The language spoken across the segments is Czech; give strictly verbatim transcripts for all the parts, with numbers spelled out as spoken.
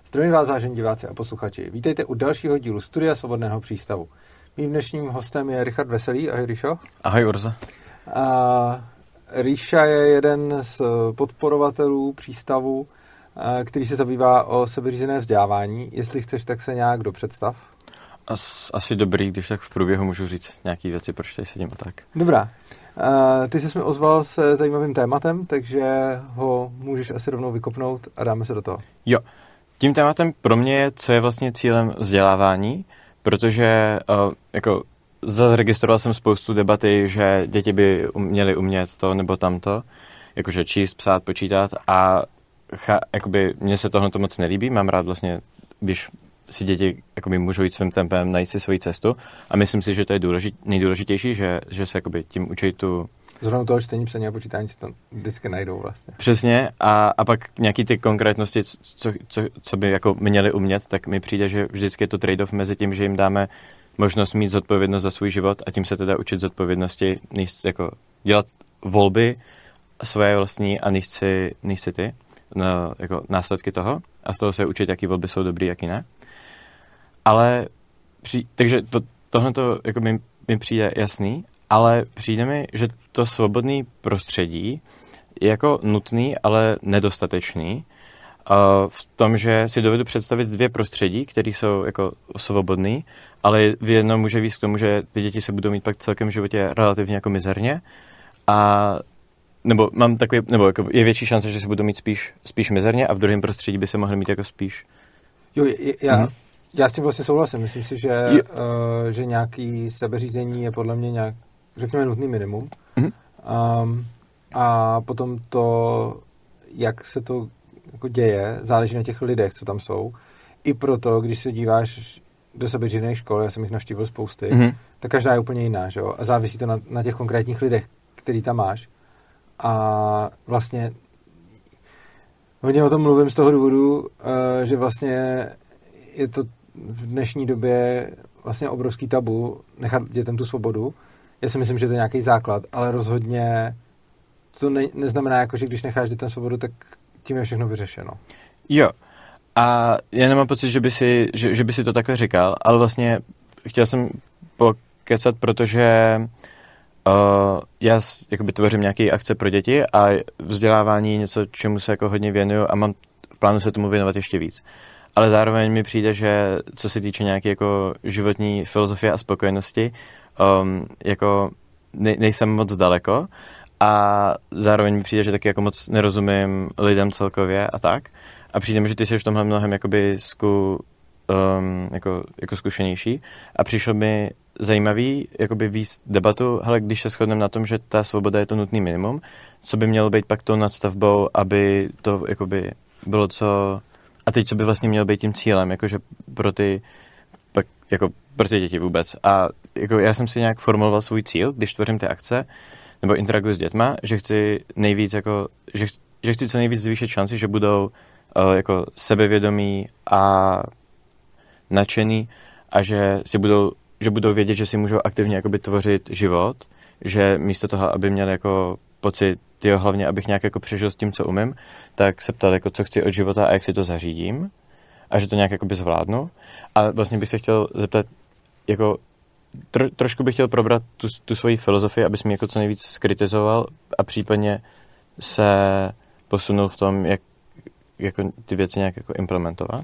Zdravím vás, vážení diváci a posluchači. Vítejte u dalšího dílu Studia Svobodného přístavu. Mým dnešním hostem je Richard Veselý. Ahoj, Ríšo. Ahoj, Urza. A Ríša je jeden z podporovatelů přístavu, který se zabývá o sebeřízené vzdělávání. Jestli chceš, tak se nějak dopředstav. As, asi dobrý, když tak v průběhu můžu říct nějaký věci, proč tady sedím a tak. Dobrá. Uh, ty jsi mi ozval se zajímavým tématem, takže ho můžeš asi rovnou vykopnout a dáme se do toho. Jo. Tím tématem pro mě je, co je vlastně cílem vzdělávání, protože uh, jako zaregistroval jsem spoustu debaty, že děti by měly umět to nebo tamto, jakože číst, psát, počítat a cha, jakoby mně se tohle to moc nelíbí, mám rád vlastně, když si děti jakoby můžou jít svým tempem, najít si svoji cestu a myslím si, že to je důležit, nejdůležitější, že, že se jakoby tím učí tu... Zrovna toho čtení, psaní a počítání si tam vždycky najdou vlastně. Přesně a, a pak nějaký ty konkrétnosti, co, co, co by jako měli umět, tak mi přijde, že vždycky je to trade-off mezi tím, že jim dáme možnost mít zodpovědnost za svůj život a tím se teda učit zodpovědnosti, nejst, jako dělat volby svoje vlastní a nejst si, nejst si ty, no, jako následky toho a z toho se učit, jaký volby jsou dobrý, jaký ne. Ale, při, takže to, tohle to jako mi, mi přijde jasný, ale přijde mi, že to svobodné prostředí je jako nutný, ale nedostatečný. Uh, v tom, že si dovedu představit dvě prostředí, které jsou jako svobodný, ale v jednom může víc k tomu, že ty děti se budou mít pak celkem v životě relativně jako mizerně a nebo mám takový, nebo jako je větší šance, že se budou mít spíš, spíš mizerně a v druhém prostředí by se mohly mít jako spíš. Jo, já, mm-hmm. já s tím vlastně souhlasím. Myslím si, že, uh, že nějaký sebeřízení je podle mě nějak, řekněme, nutný minimum. Mm-hmm. Um, a potom to, jak se to jako děje, záleží na těch lidech, co tam jsou. I proto, když se díváš do sebeřízených škol, já jsem jich navštívil spousty, mm-hmm. tak každá je úplně jiná, že jo? A závisí to na, na těch konkrétních lidech, který tam máš. A vlastně hodně o tom mluvím z toho důvodu, že vlastně je to v dnešní době vlastně obrovský tabu nechat dětem tu svobodu. Já si myslím, že to je nějaký základ, ale rozhodně to ne, neznamená, jako, že když necháš dětem svobodu, tak tím je všechno vyřešeno. Jo. A já nemám pocit, že by si, že, že by si to takhle říkal, ale vlastně chtěl jsem pokecat, protože Uh, já jakoby tvořím nějaké akce pro děti a vzdělávání je něco, čemu se jako hodně věnuju a mám v plánu se tomu věnovat ještě víc. Ale zároveň mi přijde, že co se týče nějaké jako životní filozofie a spokojenosti, um, jako ne, nejsem moc daleko a zároveň mi přijde, že taky jako moc nerozumím lidem celkově a tak. A přijde mi, že ty jsi v tomhle mnohem jakoby zku, um, jako, jako zkušenější a přišlo mi zajímavý jakoby víc debatu, hele, když se shodneme na tom, že ta svoboda je to nutný minimum, co by mělo být pak tou nadstavbou, aby to jakoby bylo co... A teď co by vlastně mělo být tím cílem, jakože pro ty, pak, jako pro ty děti vůbec. A jako já jsem si nějak formuloval svůj cíl, když tvořím ty akce, nebo interaguji s dětma, že chci nejvíc jako, že, že chci co nejvíc zvýšit šanci, že budou uh, jako sebevědomí a nadšený a že si budou že budou vědět, že si můžou aktivně jakoby tvořit život, že místo toho, aby měli jako pocit, tyjo, hlavně, abych nějak jako přežil s tím, co umím, tak se ptal, jako, co chci od života a jak si to zařídím a že to nějak jakoby zvládnu. A vlastně bych se chtěl zeptat, jako tro, trošku bych chtěl probrat tu, tu svoji filozofii, abys mi jako co nejvíc skritizoval a případně se posunul v tom, jak jako ty věci nějak jako implementovat.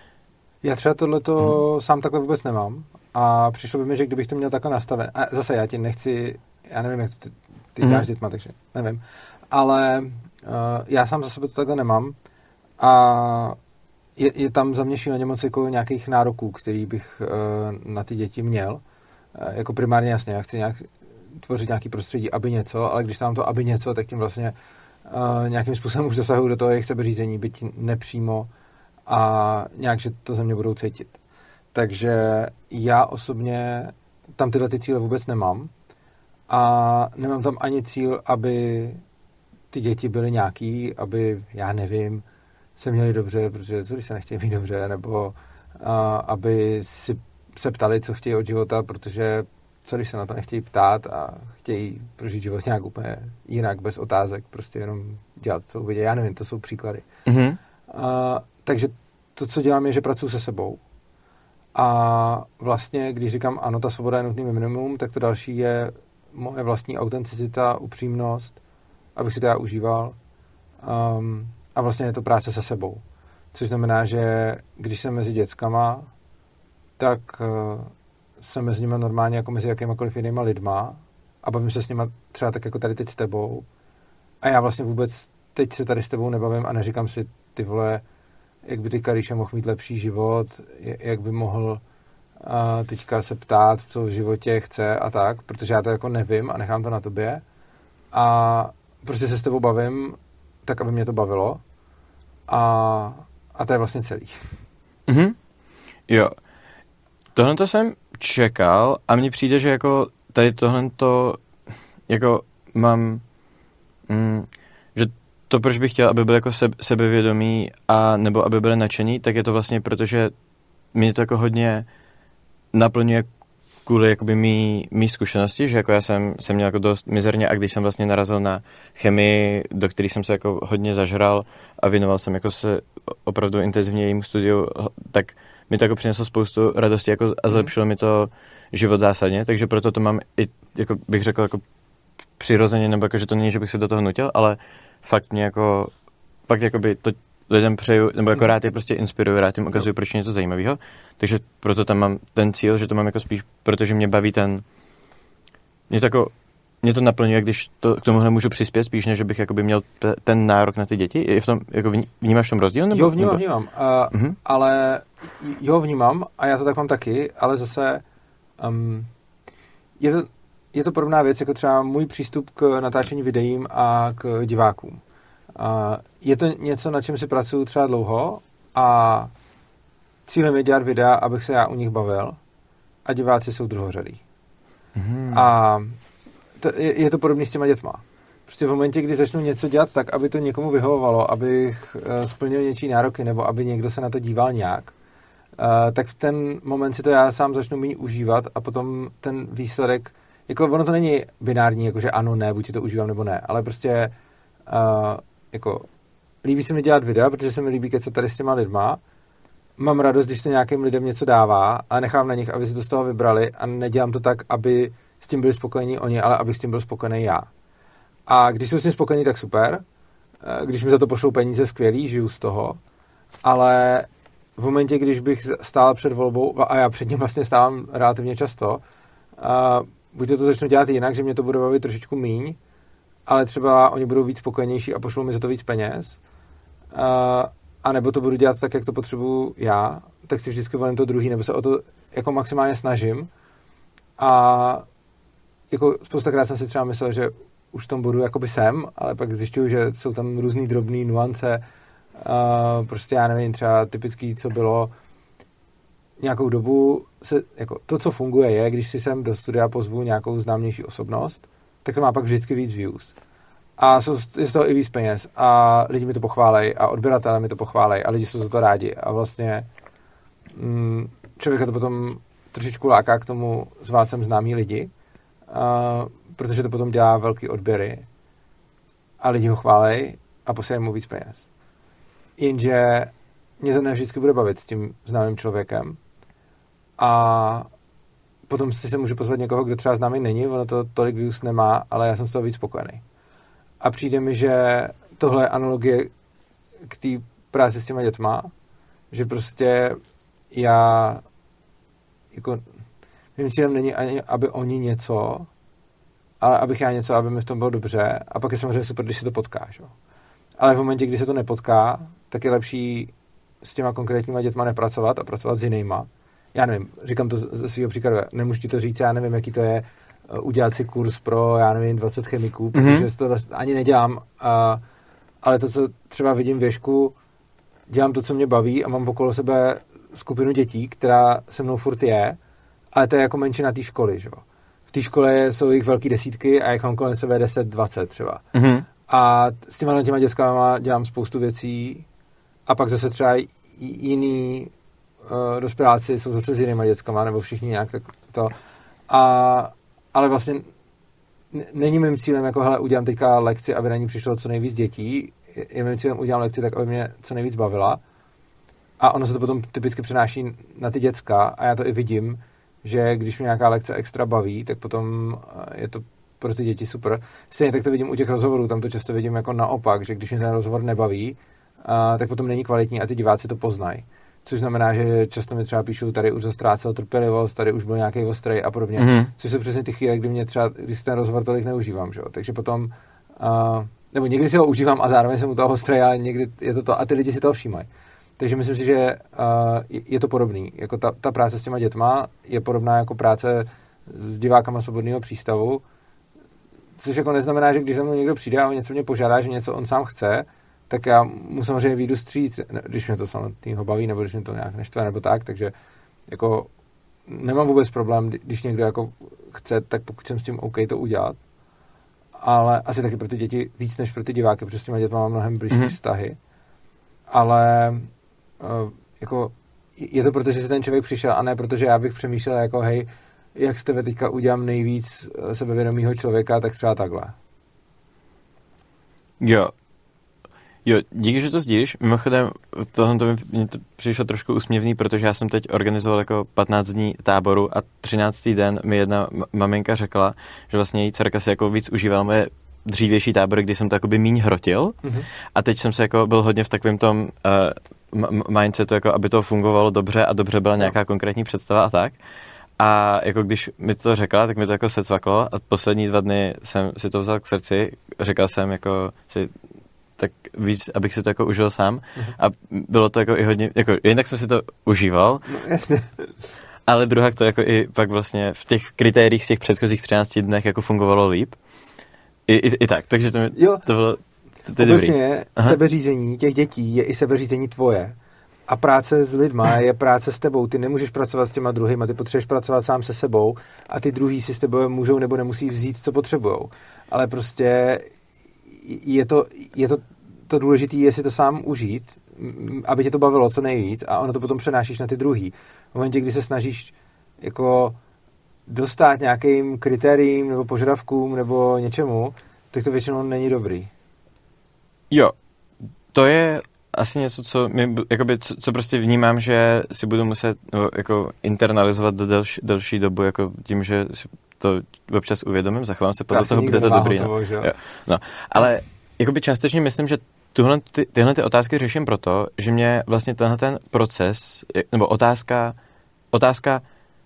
Já třeba tohleto hmm. sám takhle vůbec nemám a přišlo by mi, že kdybych to měl takhle nastaven, a zase já ti nechci, já nevím, jak to ty, ty děláš hmm. dětma, takže nevím, ale uh, já sám za sebe to takhle nemám a je, je tam za mě šíleně moc jako nějakých nároků, který bych uh, na ty děti měl. Uh, jako primárně jasně, já chci nějak tvořit nějaký prostředí, aby něco, ale když tam to aby něco, tak tím vlastně uh, nějakým způsobem už zasahuju do toho jejich sebeřízení, byť nepřímo a nějak, že to ze mě budou cítit. Takže já osobně tam tyhle ty cíle vůbec nemám a nemám tam ani cíl, aby ty děti byly nějaký, aby, já nevím, se měli dobře, protože co když se nechtějí mít dobře, nebo a, aby si se ptali, co chtějí od života, protože co když se na to nechtějí ptát a chtějí prožít život nějak úplně jinak, bez otázek, prostě jenom dělat, co uvidí. Já nevím, to jsou příklady. Mm-hmm. A, takže to, co dělám, je, že pracuji se sebou. A vlastně, když říkám, ano, ta svoboda je nutný minimum, tak to další je moje vlastní autenticita, upřímnost, abych si to já užíval. Um, a vlastně je to práce se sebou. Což znamená, že když jsem mezi dětskama, tak uh, jsem mezi nimi normálně jako mezi jakýmakoliv jinýma lidma a bavím se s nima třeba tak jako tady teď s tebou. A já vlastně vůbec teď se tady s tebou nebavím a neříkám si, ty vole, jak by ty Karíše mohl mít lepší život, jak by mohl uh, teďka se ptát, co v životě chce a tak, protože já to jako nevím a nechám to na tobě. A prostě se s tebou bavím tak, aby mě to bavilo. A, a to je vlastně celý. Mhm. Jo. Tohle to jsem čekal a mně přijde, že jako tady tohle to jako mám, mm, že to, proč bych chtěl, aby byli jako sebe, sebevědomí a nebo aby byli nadšení, tak je to vlastně proto, že mě to jako hodně naplňuje kvůli jakoby mý, mý zkušenosti, že jako já jsem, jsem měl jako dost mizerně a když jsem vlastně narazil na chemii, do které jsem se jako hodně zažral a věnoval jsem jako se opravdu intenzivně jejímu studiu, tak mi to jako přineslo spoustu radosti jako a zlepšilo mi to život zásadně, takže proto to mám i, jako bych řekl, jako přirozeně, nebo jako, že to není, že bych se do toho nutil, ale fakt mě jako, fakt jakoby to lidem přeju, nebo jako rád je prostě inspiruju, rád jim ukazuju, proč je něco zajímavého, takže proto tam mám ten cíl, že to mám jako spíš, protože mě baví ten, mě to jako, mě to naplňuje, když to, k tomuhle můžu přispět spíš, než bych jakoby měl t- ten nárok na ty děti. Je v tom, jako vnímáš v tom rozdíl? Nebo, jo, vnímám, nebo? vnímám. Uh, uh-huh. Ale jo, vnímám a já to tak mám taky, ale zase um, je, to, je to podobná věc, jako třeba můj přístup k natáčení videím a k divákům. Uh, je to něco, na čem si pracuju třeba dlouho a cílem je dělat videa, abych se já u nich bavil a diváci jsou druhořadí. Uh-huh. A to, je, je to podobné s těma dětma. Prostě v momentě, kdy začnu něco dělat tak, aby to někomu vyhovovalo, abych uh, splnil něčí nároky nebo aby někdo se na to díval nějak, uh, tak v ten moment si to já sám začnu méně užívat a potom ten výsledek, jako ono to není binární, jakože ano, ne, buď si to užívám nebo ne, ale prostě uh, jako líbí se mi dělat videa, protože se mi líbí kecat tady s těma lidma, mám radost, když to nějakým lidem něco dává a nechám na nich, aby si to z toho vybrali a nedělám to tak, aby s tím byli spokojení oni, ale abych s tím byl spokojený já. A když jsou s tím spokojení, tak super. Když mi za to pošlou peníze, skvělý, žiju z toho. Ale v momentě, když bych stál před volbou, a já před ním vlastně stávám relativně často, a buď to, to začnu dělat jinak, že mě to bude bavit trošičku míň, ale třeba oni budou víc spokojenější a pošlou mi za to víc peněz. A, a nebo to budu dělat tak, jak to potřebuju já, tak si vždycky volím to druhý, nebo se o to jako maximálně snažím. A jako spoustakrát jsem si třeba myslel, že už v tom bodu jakoby jsem, ale pak zjišťuju, že jsou tam různý drobný nuance, uh, prostě já nevím, třeba typický, co bylo nějakou dobu, se, jako to, co funguje je, když si sem do studia pozvu nějakou známější osobnost, tak to má pak vždycky víc views. A jsou, je z toho i víc peněz a lidi mi to pochválej a odběratelé mi to pochválej a lidi jsou za to rádi a vlastně mm, člověka to potom trošičku láká k tomu zvát sem známý lidi, uh, protože to potom dělá velký odběry a lidi ho chválej a posílají mu víc peněz. Jenže mě to ne vždycky bude bavit s tím známým člověkem a potom si se můžu pozvat někoho, kdo třeba známý není, ono to tolik views nemá, ale já jsem z toho víc spokojený. A přijde mi, že tohle je analogie k té práci s těma dětma, že prostě já jako mým cílem není ani, aby oni něco, ale abych já něco, aby mi v tom bylo dobře a pak je samozřejmě super, když se to potká. Že? Ale v momentě, kdy se to nepotká, tak je lepší s těma konkrétníma dětma nepracovat a pracovat s jinýma. Já nevím, říkám to ze svého příkladu, nemůžu ti to říct, já nevím, jaký to je udělat si kurz pro, já nevím, dvacet chemiků, protože mm-hmm. to ani nedělám, a, ale to, co třeba vidím věšku, dělám to, co mě baví a mám okolo sebe skupinu dětí, která se mnou furt je, ale to je jako menšina té školy, že? V té škole jsou jich velký desítky a jich mám kolem sebe deset, dvacet třeba. Mm-hmm. A s těma těma dětskama dělám spoustu věcí a pak zase třeba jiný uh, dospěláci jsou zase s jinýma dětskama, nebo všichni nějak tak to. A, ale vlastně n- není mým cílem jako, hele, udělám teďka lekci, aby na ní přišlo co nejvíc dětí. Je mým cílem udělám lekci tak, aby mě co nejvíc bavila. A ono se to potom typicky přenáší na ty děcka a já to i vidím, že když mě nějaká lekce extra baví, tak potom je to pro ty děti super. Stejně tak to vidím u těch rozhovorů, tam to často vidím jako naopak, že když mě ten rozhovor nebaví, a, tak potom není kvalitní a ty diváci to poznají. Což znamená, že často mi třeba píšou, tady už ztrácel trpělivost, tady už byl nějaký ostrej a podobně. Mm-hmm. Což jsou přesně ty chvíle, kdy mě třeba, když ten rozhovor tolik neužívám, že jo. Takže potom, uh, nebo někdy si ho užívám a zároveň jsem u toho ostrej, ale někdy je to to a ty lidi si toho všímají. Takže myslím si, že uh, je to podobný. Jako ta, ta práce s těma dětma je podobná jako práce s divákama Svobodného přístavu, což jako neznamená, že když za mnou někdo přijde a on něco mě požádá, že něco on sám chce, tak já mu samozřejmě vyjdu stříc, když mě to samotného baví, nebo když mě to nějak neštve, nebo tak, takže jako nemám vůbec problém, když někdo jako chce, tak pokud jsem s tím OK to udělat, ale asi taky pro ty děti víc než pro ty diváky, protože s těma dětma mám mnohem blížší mm-hmm. vztahy, ale uh, jako je to proto, že si ten člověk přišel a ne protože já bych přemýšlel jako hej, jak z tebe teďka udělám nejvíc sebevědomýho člověka, tak třeba takhle. Jo. Jo, díky, že to sdílíš. Mimochodem, tohle to mi to přišlo trošku úsměvný, protože já jsem teď organizoval jako patnáct dní táboru a třináctý den mi jedna maminka řekla, že vlastně její dcerka si jako víc užívala moje dřívější tábory, kdy jsem to jakoby míň hrotil mm-hmm. a teď jsem se jako byl hodně v takovém tom uh, mindsetu, jako aby to fungovalo dobře a dobře byla nějaká no. konkrétní představa a tak. A jako když mi to řekla, tak mi to jako secvaklo a poslední dva dny jsem si to vzal k srdci, řekl jsem jako si tak víc, abych si to jako užil sám uh-huh. a bylo to jako i hodně, jako jinak jsem si to užíval, no, jasně. ale druhá to jako i pak vlastně v těch kritériích z těch předchozích třinácti dnech jako fungovalo líp. I, i, i tak, takže to, mi, jo. to bylo to, to obecně sebeřízení těch dětí je i sebeřízení tvoje. A práce s lidma je práce s tebou. Ty nemůžeš pracovat s těma druhýma, ty potřebuješ pracovat sám se sebou a ty druhý si s tebou můžou nebo nemusí vzít, co potřebujou. Ale prostě je to, je to, to důležité, je si to sám užít, aby tě to bavilo co nejvíc a ono to potom přenášíš na ty druhý. V momentě, kdy se snažíš jako dostat nějakým kritériím nebo požadavkům nebo něčemu, tak to většinou není dobrý. Jo, to je asi něco, co, mi, jakoby, co, co prostě vnímám, že si budu muset no, jako internalizovat do delší, delší dobu, jako tím, že si to občas uvědomím, zachovám se podle toho, bude to dobrý. Hotovo, no. Jo, no. Ale jakoby částečně myslím, že tuhle, ty, tyhle ty otázky řeším proto, že mě vlastně tenhle ten proces, nebo otázka, otázka,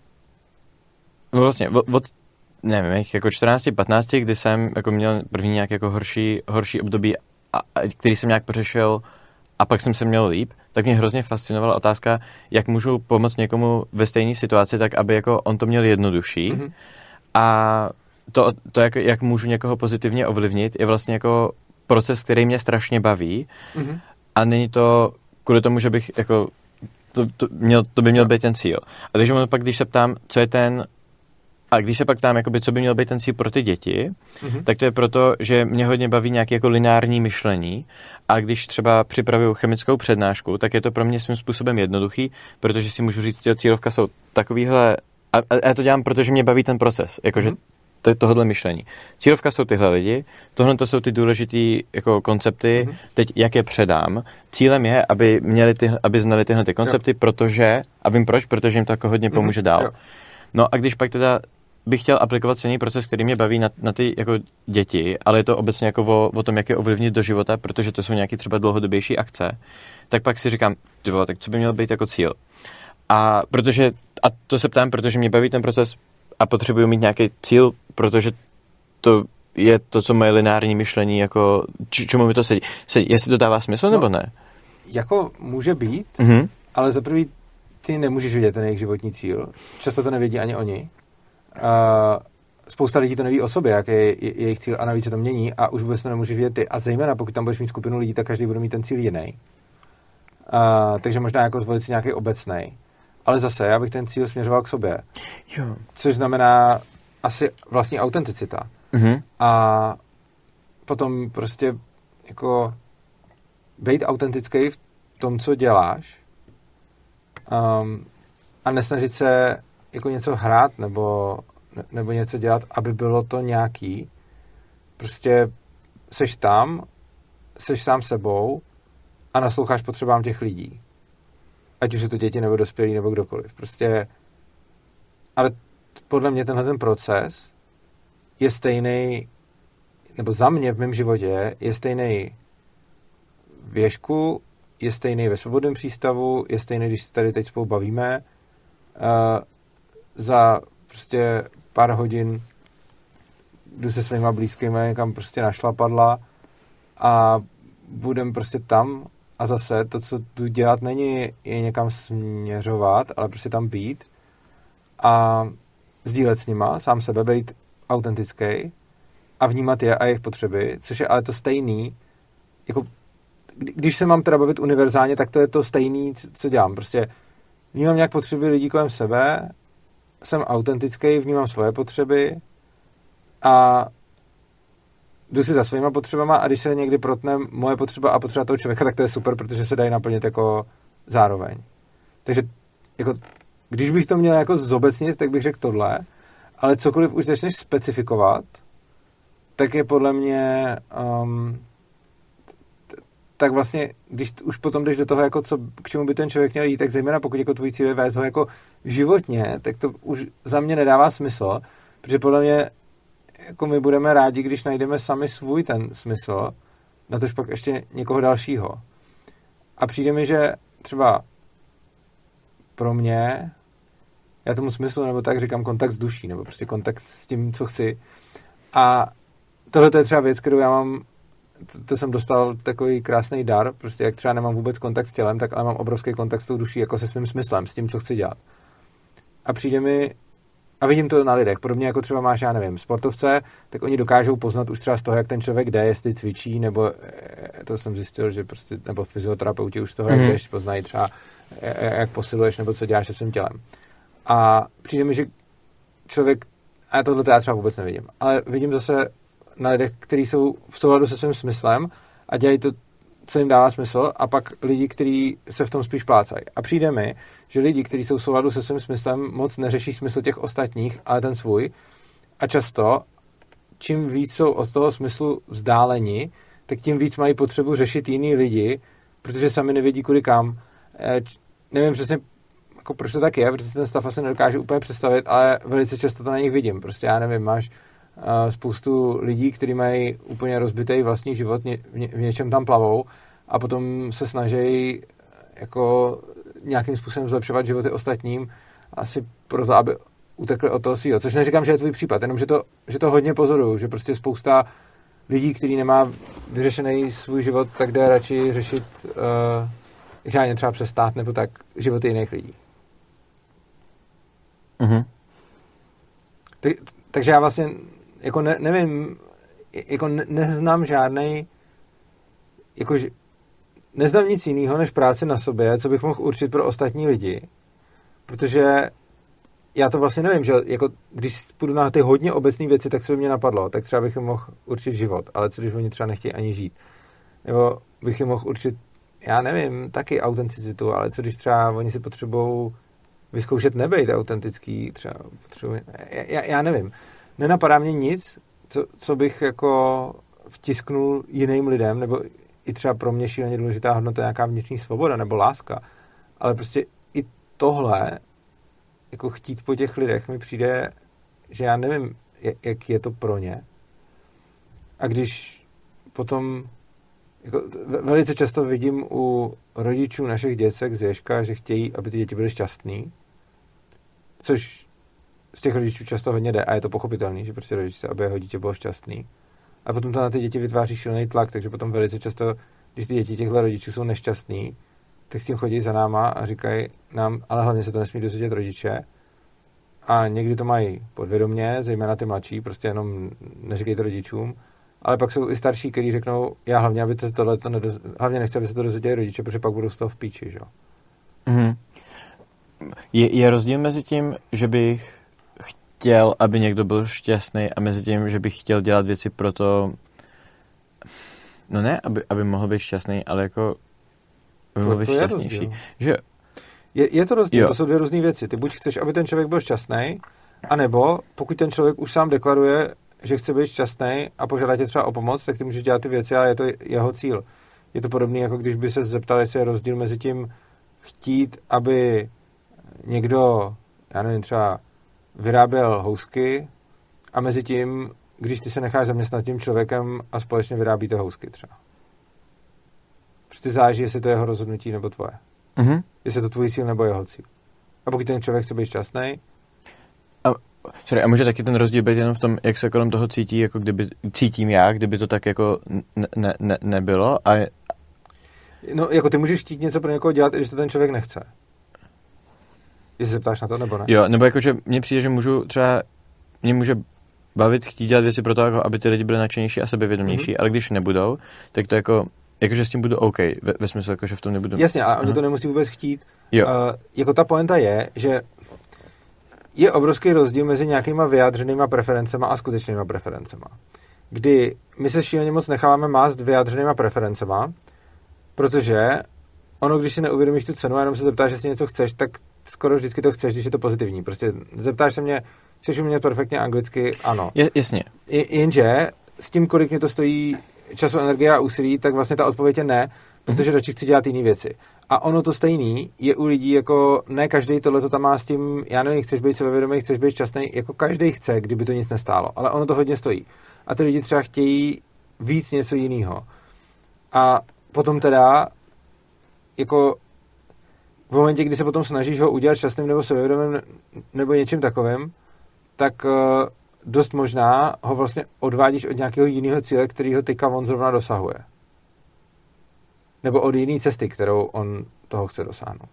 no vlastně od, od nevím, jako čtrnáct patnáct, kdy jsem jako měl první nějak jako horší, horší období, a, a, který jsem nějak pořešil a pak jsem se měl líp, tak mě hrozně fascinovala otázka, jak můžu pomoct někomu ve stejné situaci, tak aby jako on to měl jednodušší. Mm-hmm. A to, to jak, jak můžu někoho pozitivně ovlivnit, je vlastně jako proces, který mě strašně baví. Mm-hmm. A není to kvůli tomu, že bych jako to, to, měl, to by měl být ten cíl. A takže pak, když se ptám, co je ten A když se pak ptám, jakoby, co by měl být ten cíl pro ty děti, mm-hmm. tak to je proto, že mě hodně baví nějaké jako lineární myšlení a když třeba připravuju chemickou přednášku, tak je to pro mě svým způsobem jednoduchý, protože si můžu říct, že cílovka jsou takovýhle, a, a já to dělám, protože mě baví ten proces, jakože mm-hmm. to, tohle myšlení. Cílovka jsou tyhle lidi, tohle to jsou ty důležitý jako koncepty, mm-hmm. teď jak je předám. Cílem je, aby, měli ty, aby znali tyhle ty koncepty, jo. protože, a vím proč, protože jim to jako hodně pomůže mm-hmm. dál. Jo. No a když pak teda bych chtěl aplikovat celý proces, který mě baví na, na ty jako děti, ale je to obecně jako o, o tom, jak je ovlivnit do života, protože to jsou nějaké třeba dlouhodobější akce, tak pak si říkám, tyvo, tak co by měl být jako cíl? A protože, a to se ptám, protože mě baví ten proces a potřebuju mít nějaký cíl, protože to je to, co moje lineární myšlení, jako, č, čemu mi to sedí. sedí. Jestli to dává smysl, no, nebo ne? Jako může být, mm-hmm. ale za prvý ty nemůžeš vidět ten jejich životní cíl. Často to nevědí ani oni. Uh, spousta lidí to neví o sobě, jaký je, je jejich cíl a navíc se to mění a už vůbec to nemůžeš vidět ty. A zejména pokud tam budeš mít skupinu lidí, tak každý bude mít ten cíl jiný. Uh, takže možná jako zvolit si nějaký obecný. Ale zase, já bych ten cíl směřoval k sobě. Jo. Což znamená asi vlastní autenticita. Mm-hmm. A potom prostě jako být autentický v tom, co děláš um, a nesnažit se jako něco hrát nebo, nebo něco dělat, aby bylo to nějaký. Prostě seš tam, seš sám sebou a nasloucháš potřebám těch lidí. ať už je to děti nebo dospělí nebo kdokoliv. Prostě, ale podle mě tenhle ten proces je stejný, nebo za mě v mém životě je stejný v Ježku, je stejný ve Svobodném přístavu, je stejný, když se tady teď spolu bavíme. Uh, za prostě pár hodin jdu se svýma blízkými někam prostě na šlapadla a budem prostě tam a zase to, co tu dělat není, je někam směřovat, ale prostě tam být a sdílet s nima, sám sebe, být autentický a vnímat je a jejich potřeby, což je ale to stejný, jako když se mám teda bavit univerzálně, tak to je to stejný, co dělám. Prostě vnímám nějak potřeby lidí kolem sebe, jsem autentický, vnímám svoje potřeby a jdu si za svýma potřebama a když se někdy protne moje potřeba a potřeba toho člověka, tak to je super, protože se dají naplnit jako zároveň. Takže jako, když bych to měl jako zobecnit, tak bych řekl tohle, ale cokoliv už začneš specifikovat, tak je podle mě um, tak vlastně, když už potom jdeš do toho, jako co, k čemu by ten člověk měl jít, tak zejména pokud jako tvůj cíl je vést ho jako životně, tak to už za mě nedává smysl, protože podle mě jako my budeme rádi, když najdeme sami svůj ten smysl, na tož pak ještě někoho dalšího. A přijde mi, že třeba pro mě, já tomu smyslu, nebo tak říkám kontakt s duší, nebo prostě kontakt s tím, co chci. A tohle je třeba věc, kterou já mám, to, to jsem dostal takový krásný dar, prostě jak třeba nemám vůbec kontakt s tělem, tak ale mám obrovský kontakt s tou duší, jako se svým smyslem, s tím, co chci dělat. A přijde mi, a vidím to na lidech, podobně jako třeba máš, já nevím, sportovce, tak oni dokážou poznat už třeba z toho, jak ten člověk jde, jestli cvičí, nebo to jsem zjistil, že prostě, nebo fyzioterapeuti už z toho, mm-hmm. jak jdeš, poznají třeba, jak posiluješ, nebo co děláš se svým tělem. A přijde mi, že člověk, a tohle já třeba vůbec nevidím, ale vidím zase na lidech, kteří jsou v souladu se svým smyslem a dělají to, co jim dává smysl, a pak lidi, kteří se v tom spíš plácají. A přijde mi, že lidi, kteří jsou v souladu se svým smyslem, moc neřeší smysl těch ostatních, ale ten svůj. A často, čím víc jsou od toho smyslu vzdáleni, tak tím víc mají potřebu řešit jiný lidi, protože sami nevědí kudy kam. E, nevím přesně, jako proč to tak je, protože ten stav asi nedokážu úplně představit, ale velice často to na nich vidím. Prostě já nevím, máš uh, spoustu lidí, kteří mají úplně rozbitý vlastní život, ně, v, ně, v něčem tam plavou a potom se snaží jako nějakým způsobem zlepšovat životy ostatním, asi proto, aby utekli od toho svýho. Což neříkám, že je tvůj případ, jenom že to, že to hodně pozoruju, že prostě spousta lidí, který nemá vyřešený svůj život, tak jde radši řešit uh, žádně třeba přestát nebo tak životy jiných lidí. Mhm. Tak, takže já vlastně jako ne, nevím, jako ne, neznám žádnej jako neznám nic jiného než práci na sobě, co bych mohl určit pro ostatní lidi, protože já to vlastně nevím, že jako když půjdu na ty hodně obecné věci, tak co by mě napadlo, tak třeba bych jim mohl určit život, ale co když oni třeba nechtějí ani žít, nebo bych jim mohl určit, já nevím, taky autenticitu, ale co když třeba oni si potřebují vyzkoušet nebejt autentický, třeba potřebuji, já, já nevím. Nenapadá mě nic, co, co bych jako vtisknul jiným lidem, nebo i třeba pro mě šíleně důležitá hodnota nějaká vnitřní svoboda nebo láska. Ale prostě i tohle, jako chtít po těch lidech, mi přijde, že já nevím, jak je to pro ně. A když potom jako velice často vidím u rodičů našich děcek z Ježka, že chtějí, aby ty děti byly šťastný, což z těch rodičů často hodně jde a je to pochopitelný, že prostě rodič se, aby jeho dítě bylo šťastný. A potom to na ty děti vytváří šílený tlak, takže potom velice často, když ty děti těchto rodičů jsou nešťastný, tak s tím chodí za náma a říkají nám, ale hlavně se to nesmí dozvědět rodiče. A někdy to mají podvědomě, zejména ty mladší, prostě jenom neříkejte rodičům. Ale pak jsou i starší, kteří řeknou, já hlavně, aby to tohleto nedoz... hlavně nechci, aby se to dozvěděli rodiče, protože pak budou z toho v píči, že jo. Mm-hmm. Je, je rozdíl mezi tím, že bych chtěl, aby někdo byl šťastný, a mezi tím, že bych chtěl dělat věci pro to, no ne, aby, aby mohl být šťastný, ale jako aby mohl být šťastnější. Že... Je, je to rozdíl, jo. To jsou dvě různé věci. Ty buď chceš, aby ten člověk byl šťastný, anebo pokud ten člověk už sám deklaruje, že chce být šťastný a požádá tě třeba o pomoc, tak ty můžeš dělat ty věci, ale je to jeho cíl. Je to podobné, jako když by se zeptal, jestli je rozdíl mezi tím chtít, aby někdo, já nevím, třeba vyráběl housky a mezi tím, když ty se necháš zaměstnat tím člověkem a společně vyrábíte housky třeba. Prostě záleží, jestli to je jeho rozhodnutí nebo tvoje. Mm-hmm. Jestli to tvůj cíl nebo jeho cíl. A pokud ten člověk chce být šťastný. A, sorry, a může taky ten rozdíl být jenom v tom, jak se kolem toho cítí, jako kdyby cítím já, kdyby to tak jako ne, ne, ne, nebylo. A... No, jako ty můžeš chtít něco pro někoho dělat, i když to ten člověk nechce. Jestli se ptáš na to, nebo ne? Jo, nebo jakože mně přijde, že můžu třeba, mě může bavit, chtít dělat věci pro to, jako aby ty lidi byli nadšenější a sebevědomější, mm-hmm. ale když nebudou, tak to jako, jakože s tím budu OK, ve, ve smyslu, jako, že v tom nebudu. Jasně, a oni uh-huh. to nemusí vůbec chtít. Jo. Uh, jako ta pointa je, že je obrovský rozdíl mezi nějakýma vyjádřenýma preferencema a skutečnýma preferencema. Kdy my se šíleně moc necháváme mást vyjádřenýma preferencema, protože ono, když si neuvědomíš tu cenu a jenom se zeptáš, jestli něco chceš, tak skoro vždycky to chceš, když je to pozitivní. Prostě zeptáš se mě, chceš umět perfektně anglicky? Ano. Je, jasně. J- jenže s tím, kolik mě to stojí času, energie a úsilí, tak vlastně ta odpověď je ne, protože radši chci dělat jiné věci. A ono to stejný je u lidí, jako ne každý tohle tam má s tím, já nevím, chceš být sebevědomý, chceš být šťastný, jako každý chce, kdyby to nic nestálo, ale ono to hodně stojí. A ty lidi třeba chtějí víc něco jiného. A potom teda, jako v momentě, kdy se potom snažíš ho udělat šťastným nebo sebevědomým nebo něčím takovým, tak uh, dost možná ho vlastně odvádíš od nějakého jiného cíle, kterýho teďka on zrovna dosahuje. Nebo od jiné cesty, kterou on toho chce dosáhnout.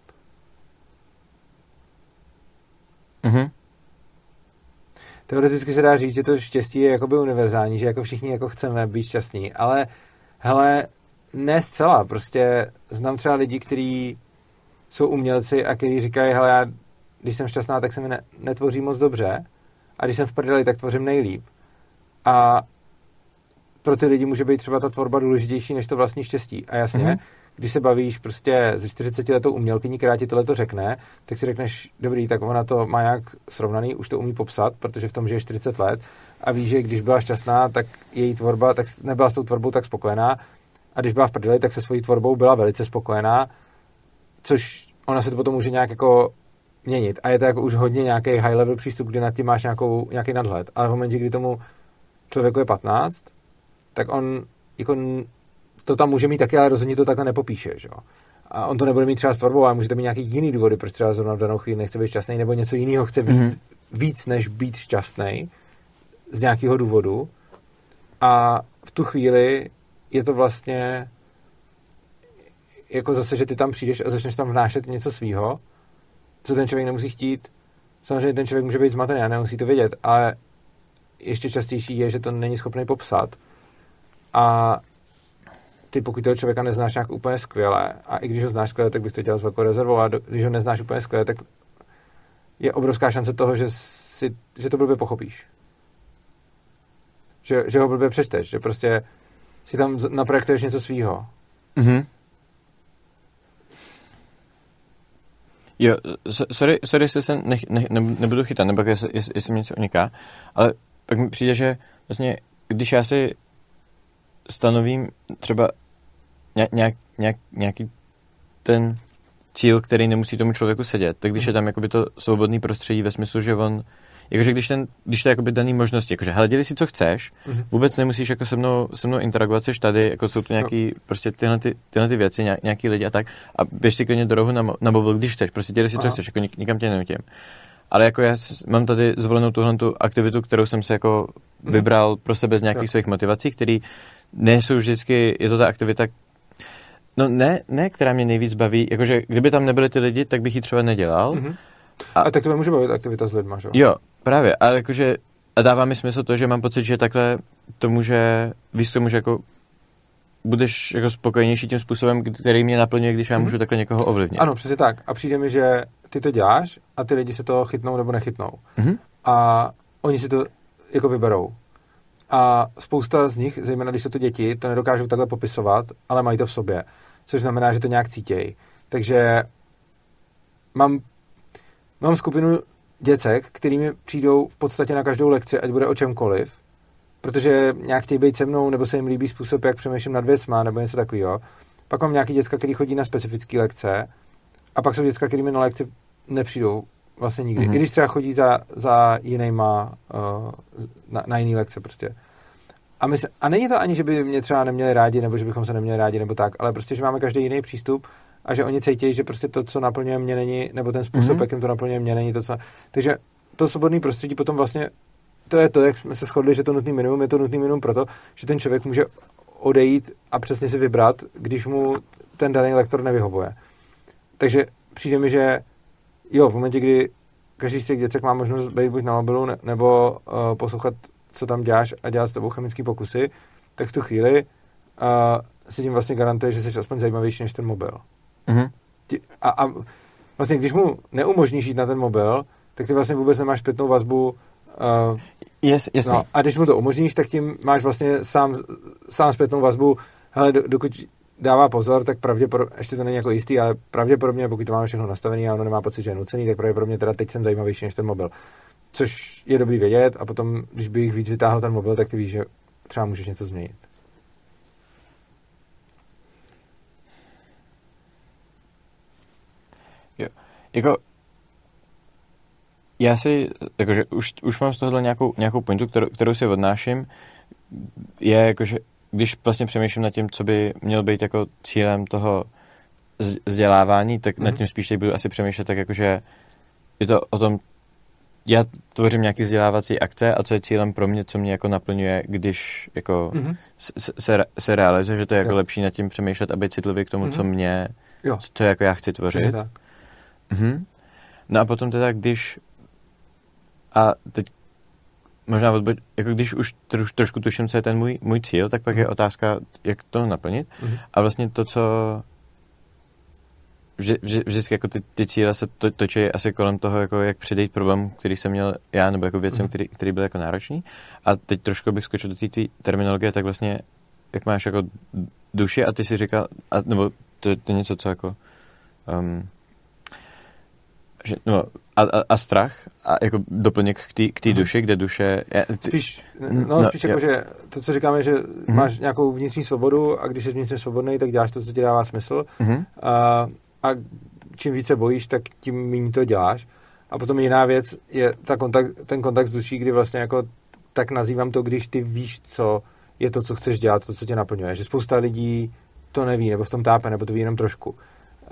Mhm. Teoreticky se dá říct, že to štěstí je jakoby univerzální, že jako všichni jako chceme být šťastní, ale hele, ne zcela. Prostě znám třeba lidi, kteří jsou umělci a kteří říkají, hele, já, když jsem šťastná, tak se mi ne, netvoří moc dobře a když jsem v prdeli, tak tvořím nejlíp. A pro ty lidi může být třeba ta tvorba důležitější než to vlastní štěstí. A jasně, mm-hmm. když se bavíš prostě ze čtyřicetiletou umělkyní, která ti tohle to řekne, tak si řekneš, dobrý, tak ona to má nějak srovnaný, už to umí popsat, protože v tom žije čtyřicet let a ví, že když byla šťastná, tak její tvorba, tak nebyla s tou tvorbou tak spokojená a když byla v prdeli, tak se svojí tvorbou byla velice spokojená, což ona se to potom může nějak jako měnit. A je to jako už hodně nějaký high level přístup, kdy nad tím máš nějakou, nějaký nadhled. Ale v momentě, kdy tomu člověku je patnáct, tak on jako to tam může mít taky, ale rozhodně to takhle nepopíše, že? A on to nebude mít třeba s tvorbou, ale může to mít nějaký jiný důvody, proč třeba zrovna v danou chvíli nechce být šťastný, nebo něco jiného chce víc, mm-hmm. víc než být šťastný z nějakého důvodu. A v tu chvíli je to vlastně jako zase, že ty tam přijdeš a začneš tam vnášet něco svýho, co ten člověk nemusí chtít. Samozřejmě ten člověk může být zmatený a nemusí to vědět, ale ještě častější je, že to není schopný popsat. A ty, pokud toho člověka neznáš nějak úplně skvěle, a i když ho znáš skvěle, tak bych to dělal s velkou rezervou, a když ho neznáš úplně skvěle, tak je obrovská šance toho, že, si, že to blbě pochopíš. Že, že ho blbě přečteš, že prostě si tam naprojektuješ něco svýho. Mhm. Jo, sorry, sorry, jestli se nech, ne, ne, nebudu chytat, nebo jestli, jestli mi něco uniká, ale pak mi přijde, že vlastně, když já si stanovím třeba nějak, nějak, nějaký ten cíl, který nemusí tomu člověku sedět, tak když je tam jakoby to svobodný prostředí ve smyslu, že on, jakože když, ten, když to je jakoby daný možnosti, jakože hele, dělej si, co chceš, mm-hmm. vůbec nemusíš jako se mnou, se mnou interagovat, seš tady, jako jsou tu nějaký, no. prostě tyhle, ty, tyhle ty věci, nějak, nějaký lidi a tak, a běž si klidně do rohu na, na mobil, když chceš, prostě dělej si, co Aha. chceš, jako nik, nikam tě nenutím. Ale jako já mám tady zvolenou tuhle tu aktivitu, kterou jsem se jako mm-hmm. vybral pro sebe z nějakých jo. svých motivací, které nejsou vždycky, je to ta aktivita, no ne, ne, která mě nejvíc baví, jakože kdyby tam nebyly ty lidi, tak bych ji třeba nedělal. Mm-hmm. A, a tak to může bavit aktivita s lidma, že? Jo, právě, ale jakože a dává mi smysl to, že mám pocit, že takhle to může, víš, to může jako budeš jako spokojenější tím způsobem, který mě naplňuje, když já můžu mm-hmm. takhle někoho ovlivnit. Ano, přesně tak. A přijde mi, že ty to děláš a ty lidi se to chytnou nebo nechytnou. Mm-hmm. A oni si to jako vyberou. A spousta z nich, zejména když jsou to děti, to nedokážou takhle popisovat, ale mají to v sobě. Což znamená, že to nějak cítějí. Takže mám, mám skupinu děcek, kterými přijdou v podstatě na každou lekci, ať bude o čemkoliv, protože nějak chtějí být se mnou, nebo se jim líbí způsob, jak přemýšlím nad věcma, nebo něco takového. Pak mám nějaký děcka, který chodí na specifické lekce a pak jsou děcka, který mi na lekci nepřijdou vlastně nikdy. Mm-hmm. I když třeba chodí za, za jinýma, uh, na, na jiný lekce prostě. A, my se, a není to ani, že by mě třeba neměli rádi, nebo že bychom se neměli rádi, nebo tak, ale prostě, že máme každý jiný přístup a že oni cítí, že prostě to, co naplňuje mě, není, nebo ten způsob, mm-hmm. jakým to naplňuje mě, není to, co... Takže to svobodné prostředí potom vlastně, to je to, jak jsme se shodli, že to nutný minimum, je to nutný minimum proto, že ten člověk může odejít a přesně si vybrat, když mu ten daný lektor nevyhovuje. Takže přijde mi, že jo, v momentě, kdy každý z těch děcek má možnost být buď na mobilu, ne, nebo uh, poslouchat, co tam děláš a dělat s tebou chemické pokusy, tak v tu chvíli uh, si tím vlastně garantuje, že jsi aspoň zajímavější než ten mobil. Mm-hmm. A, a vlastně, když mu neumožníš jít na ten mobil, tak ty vlastně vůbec nemáš zpětnou vazbu. Uh, yes, jasný. No, a když mu to umožníš, tak tím máš vlastně sám, sám zpětnou vazbu, hele, do, dokud dává pozor, tak pravděpodobně, ještě to není jako jistý, ale pravděpodobně, pokud to máme všechno nastavené a ono nemá pocit, že je nucený, tak pravděpodobně teda teď jsem zajímavější než ten mobil. Což je dobrý vědět a potom, když bych víc vytáhl ten mobil, tak ty víš, že třeba můžeš něco změnit. Jo. Jako já si, jakože už, už mám z tohohle nějakou, nějakou pointu, kterou, kterou si odnáším, je jakože, když vlastně přemýšlím nad tím, co by mělo být jako cílem toho vzdělávání, tak mm-hmm. nad tím spíš teď budu asi přemýšlet tak jakože je to o tom, já tvořím nějaký vzdělávací akce a co je cílem pro mě, co mě jako naplňuje, když jako mm-hmm. se, se, se realizuje, že to je jako jo. lepší nad tím přemýšlet a být citlivý k tomu, mm-hmm. co mě, jo. co jako já chci tvořit. Tak. Mm-hmm. No a potom teda, když a teď možná odboč, jako když už troš, trošku tuším, co je ten můj, můj cíl, tak pak mm-hmm. je otázka, jak to naplnit. Mm-hmm. A vlastně to, co vždy, vždy, vždycky jako ty, ty cíle se to, točí asi kolem toho, jako jak předejít problém, který jsem měl já, nebo jako věcem, mm-hmm. který, který byl jako náročný. A teď trošku bych skočil do té terminologie, tak vlastně jak máš jako duši a ty si říkal, a, nebo to, to je něco, co jako um, že, no, a, a, a strach a jako doplněk k té k duši, kde duše je, ty, spíš, no, no spíš jako, že to, co říkáme, že mm-hmm. máš nějakou vnitřní svobodu a když jsi vnitřně svobodný, tak děláš to, co ti dává smysl mm-hmm. a, a čím více bojíš, tak tím méně to děláš. A potom jiná věc je ta kontakt, ten kontakt s duší, kdy vlastně jako tak nazývám to, když ty víš, co je to, co chceš dělat, to, co tě naplňuje. Že spousta lidí to neví, nebo v tom tápe, nebo to ví jenom trošku. Uh,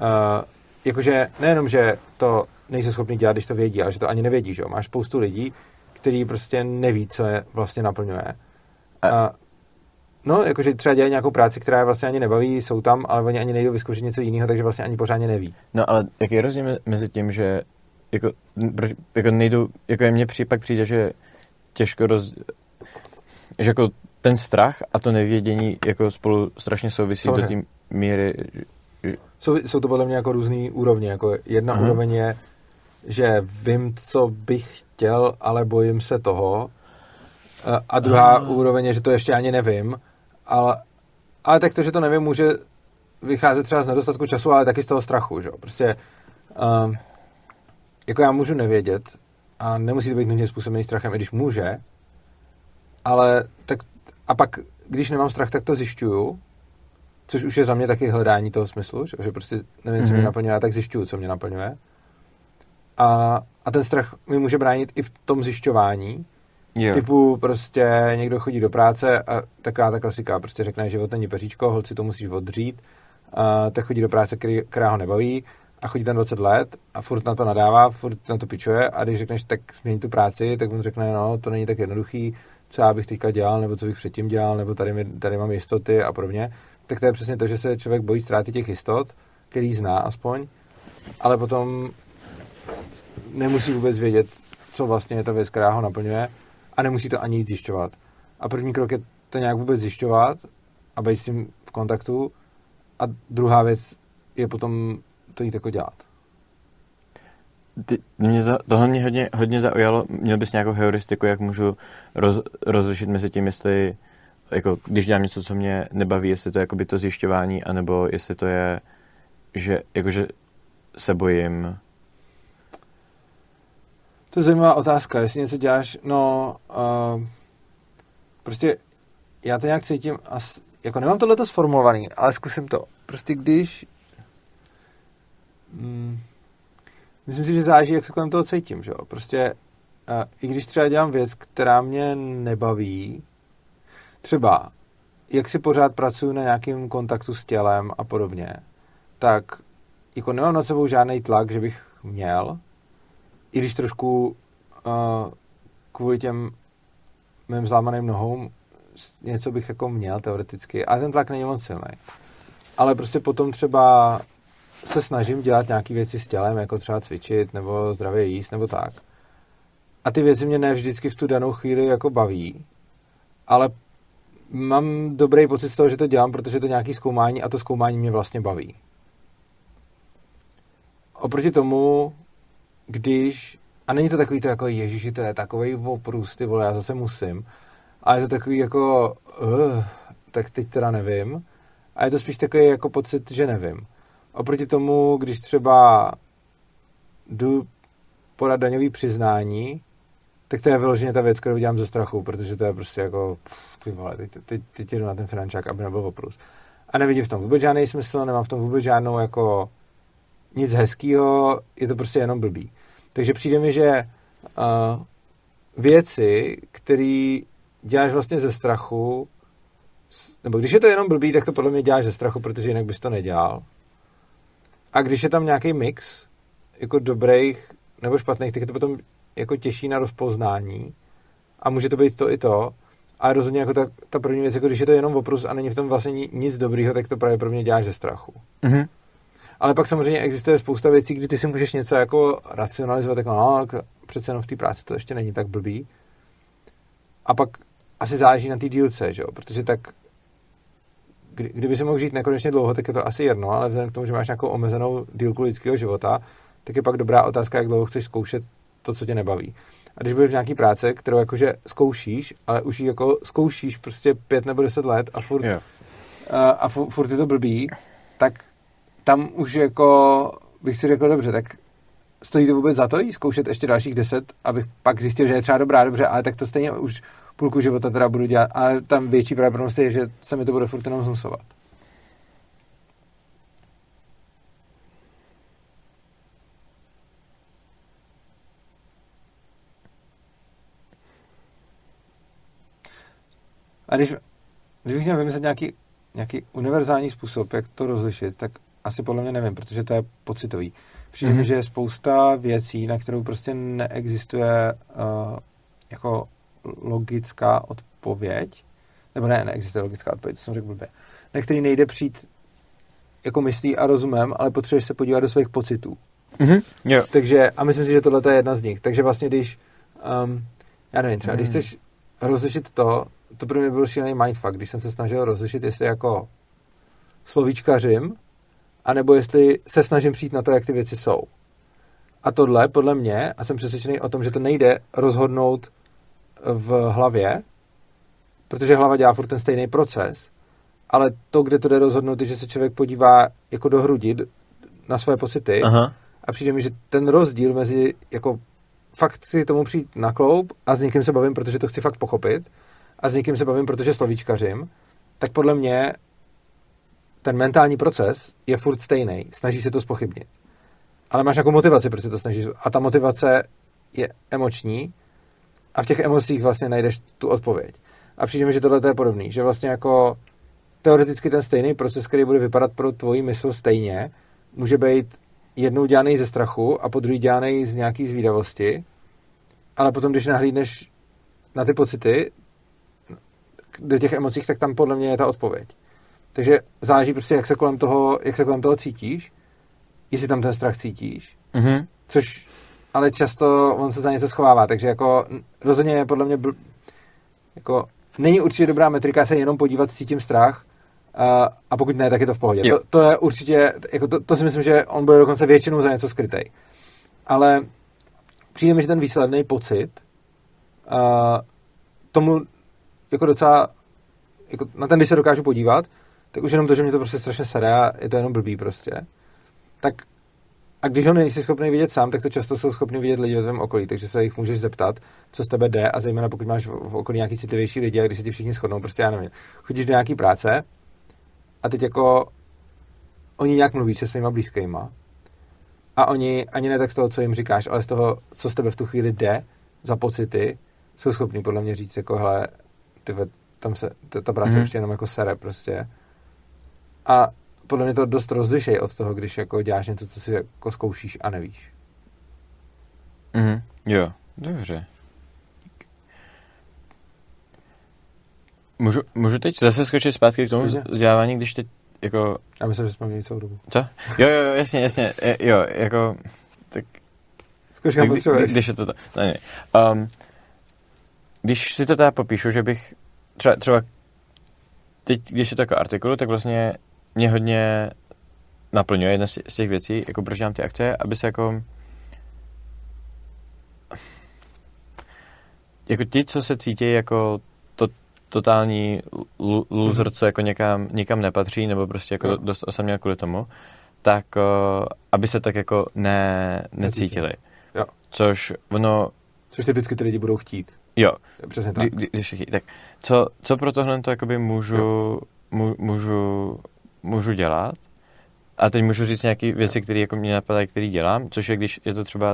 jakože nejenom, že to nejsou schopni dělat, když to vědí, ale že to ani nevědí, že jo. Máš spoustu lidí, kteří prostě neví, co je vlastně naplňuje. A, no, jakože třeba dělají nějakou práci, která je vlastně ani nebaví, jsou tam, ale oni ani nejdou vyzkoušet něco jiného, takže vlastně ani pořádně neví. No, ale jaký je rozdíl mezi tím, že jako, jako nejdou, jako je mně při, pak přijde, že těžko roz... že jako ten strach a to nevědění jako spolu strašně souvisí Samozřejmě. do té míry. Že... Jsou, jsou to podle mě jako různý úrovně. Jako jedna Aha. úroveň je, že vím, co bych chtěl, ale bojím se toho. A druhá Aha. úroveň je, že to ještě ani nevím. Ale, ale tak to, že to nevím, může vycházet třeba z nedostatku času, ale taky z toho strachu. Že? Prostě um, jako já můžu nevědět a nemusí to být nutně způsobený strachem, i když může, ale tak a pak, když nemám strach, tak to zjišťuju, což už je za mě taky hledání toho smyslu, že, že prostě nevím, co mm-hmm. mě naplňuje, a tak zjišťuju, co mě naplňuje. A, a ten strach mi může bránit i v tom zjišťování. Yeah. Typu prostě někdo chodí do práce a taková ta klasika, prostě řekne, život není peříčko, holci to musíš odřít, a tak chodí do práce, který, která ho nebaví a chodí tam dvacet let a furt na to nadává, furt na to pičuje a když řekneš, tak změň tu práci, tak on řekne, no, to není tak jednoduchý, co já bych teďka dělal, nebo co bych předtím dělal, nebo tady, mi, tady mám jistoty a podobně. Tak to je přesně to, že se člověk bojí ztráty těch jistot, který zná aspoň, ale potom nemusí vůbec vědět, co vlastně je ta věc, která ho naplňuje a nemusí to ani jít zjišťovat. A první krok je to nějak vůbec zjišťovat a být s tím v kontaktu a druhá věc je potom to jít jako dělat. Ty, mě to, tohle mě hodně, hodně zaujalo. Měl bys nějakou heuristiku, jak můžu roz, rozlišit mezi tím, jestli jako, když dělám něco, co mě nebaví, jestli to je jakoby to zjišťování, anebo jestli to je, že jakože se bojím. To je zajímavá otázka. Jestli něco děláš, no uh, prostě já to nějak cítím, as, jako nemám tohleto sformulovaný, ale zkusím to. Prostě když mm, myslím si, že záleží, jak se kolem toho cítím, že jo. Prostě uh, i když třeba dělám věc, která mě nebaví, třeba jak si pořád pracuji na nějakém kontaktu s tělem a podobně, tak jako nemám nad sebou žádný tlak, že bych měl, i když trošku uh, kvůli těm mým zlámaným nohou něco bych jako měl teoreticky, ale ten tlak není moc silný. Ale prostě potom třeba se snažím dělat nějaké věci s tělem, jako třeba cvičit, nebo zdravě jíst, nebo tak. A ty věci mě ne vždycky v tu danou chvíli jako baví, ale mám dobrý pocit z toho, že to dělám, protože to nějaký zkoumání a to zkoumání mě vlastně baví. Oproti tomu, když, a není to takový to jako ježiši, to je takovej oprus, ty vole, já zase musím, ale je to takový jako uh, tak teď teda nevím. A je to spíš takový jako pocit, že nevím. Oproti tomu, když třeba jdu podat daňový přiznání, tak to je vyloženě ta věc, kterou dělám ze strachu, protože to je prostě jako pff, ty vole, teď, teď, teď jdu na ten finančák, aby nebyl oprus. A nevidím v tom vůbec žádný smysl, nemám v tom vůbec žádnou jako nic hezkýho, je to prostě jenom blbý. Takže přijde mi, že uh, věci, které děláš vlastně ze strachu, nebo když je to jenom blbý, tak to podle mě děláš ze strachu, protože jinak bys to nedělal. A když je tam nějaký mix jako dobrých nebo špatných, tak je to potom jako těžší na rozpoznání a může to být to i to. A rozhodně jako ta, ta první věc, jako když je to jenom oprus a není v tom vlastně nic dobrýho, tak to právě pro mě děláš ze strachu. Mm-hmm. Ale pak samozřejmě existuje spousta věcí, kdy ty si můžeš něco jako racionalizovat, jako no, přece jenom v té práci to ještě není tak blbý. A pak asi záleží na té dílce, že jo? Protože tak kdy, kdyby si mohl žít nekonečně dlouho, tak je to asi jedno, ale vzhledem k tomu, že máš nějakou omezenou dílku lidského života, tak je pak dobrá otázka, jak dlouho chceš zkoušet to, co tě nebaví. A když budeš v nějaký práce, kterou jakože zkoušíš, ale už ji jako zkoušíš prostě pět nebo deset let a furt, yeah. a, a furt, furt je to blbý, tak tam už jako bych si řekl, dobře, tak stojí to vůbec za to jí zkoušet ještě dalších deset, abych pak zjistil, že je třeba dobrá, dobře, ale tak to stejně už půlku života teda budu dělat, ale tam větší pravděpodobnost je, že se mi to bude furt jenom zmusovat. A když, když bych měl vymyslet nějaký, nějaký univerzální způsob, jak to rozlišit, tak asi podle mě nevím, protože to je pocitový. Přijde mi, mm-hmm. že je spousta věcí, na kterou prostě neexistuje uh, jako logická odpověď, nebo ne, neexistuje logická odpověď, to jsem řekl blbě, na který nejde přijít jako myslí a rozumem, ale potřebuješ se podívat do svých pocitů. Mm-hmm. Yeah. Takže, a myslím si, že tohle je jedna z nich. Takže vlastně, když, um, já nevím, třeba, mm-hmm. když chceš rozlišit to, to pro mě byl šílený mindfuck, když jsem se snažil rozlišit, jestli jako slovíčkařím, anebo jestli se snažím přijít na to, jak ty věci jsou. A tohle, podle mě, a jsem přesvědčený o tom, že to nejde rozhodnout v hlavě, protože hlava dělá furt ten stejný proces, ale to, kde to jde rozhodnout, je, že se člověk podívá jako do hrudi, na své pocity. Aha. A přijde mi, že ten rozdíl mezi jako fakt chci tomu přijít na kloup a s někým se bavím, protože to chci fakt pochopit, a s někým se bavím, protože slovíčkařím, tak podle mě ten mentální proces je furt stejný. Snaží se to zpochybnit. Ale máš nějakou motivaci, proč se to snažíš. A ta motivace je emoční a v těch emocích vlastně najdeš tu odpověď. A přijde mi, že tohle je podobný. Že vlastně jako teoreticky ten stejný proces, který bude vypadat pro tvoji mysl stejně, může být jednou dělaný ze strachu a po druhý dělaný z nějaký zvídavosti. Ale potom, když nahlídneš na ty pocity, do těch emocích, tak tam podle mě je ta odpověď. Takže záleží prostě, jak se kolem toho, jak se kolem toho cítíš, jestli tam ten strach cítíš, mm-hmm. což ale často on se za něco schovává, takže jako rozhodně je podle mě bl... jako není určitě dobrá metrika se jenom podívat, cítím strach a, a pokud ne, tak je to v pohodě. To, to je určitě, jako to, to si myslím, že on bude dokonce většinou za něco skrytej. Ale přijde mi, že ten výsledný pocit a, tomu jako docela jako na ten, když se dokážu podívat, tak už jenom to, že mě to prostě strašně sere a je to jenom blbý prostě. Tak a když ho nejsi schopný vidět sám, tak to často jsou schopni vidět lidi ve svém okolí, takže se jich můžeš zeptat, co z tebe jde, a zejména pokud máš v okolí nějaký citlivější lidi a když se ti všichni shodnou, prostě já nevím, chodíš do nějaký práce a teď jako oni nějak mluví se svýma blízkýma a oni ani ne tak z toho, co jim říkáš, ale z toho, co z tebe v tu chvíli jde za pocity, jsou schopní podle mě říct jako, hele, tyve, tam se, ta, ta práce mm-hmm. ještě jenom jako sere prostě. A podle mě to dost rozlišej od toho, když jako děláš něco, co si jako zkoušíš a nevíš. Mhm, jo, dobře. Můžu, můžu teď zase skočit zpátky k tomu vzdělávání, když teď jako... Já myslím, že jsme měli celou dobu. Co? Jo, jo, jasně, jasně, jo, jako... Tak... Zkouška potřebuješ. Když je to to... Ne, ne. Um, když si to teda popíšu, že bych... Třeba, třeba teď, když je to jako artikulu, tak vlastně mě hodně naplňuje jedna z těch věcí, jako proč dělám ty akce, aby se jako... Jako ti, co se cítí jako to, totální l- loser, co jako někam, někam nepatří, nebo prostě jako no. dost osaměl kvůli tomu, tak uh, aby se tak jako ne, necítili. Jo. Což ono... Což typicky ty lidi budou chtít. Jo. Přesně tak. Kdy, když chtějí. Tak co, co pro tohle to jakoby můžu, mů, můžu, můžu dělat? A teď můžu říct nějaké věci, které jako mě napadají, které dělám, což je, když je to třeba,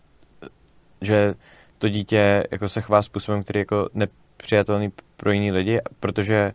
že to dítě jako se chová způsobem, který je jako nepřijatelný pro jiný lidi, protože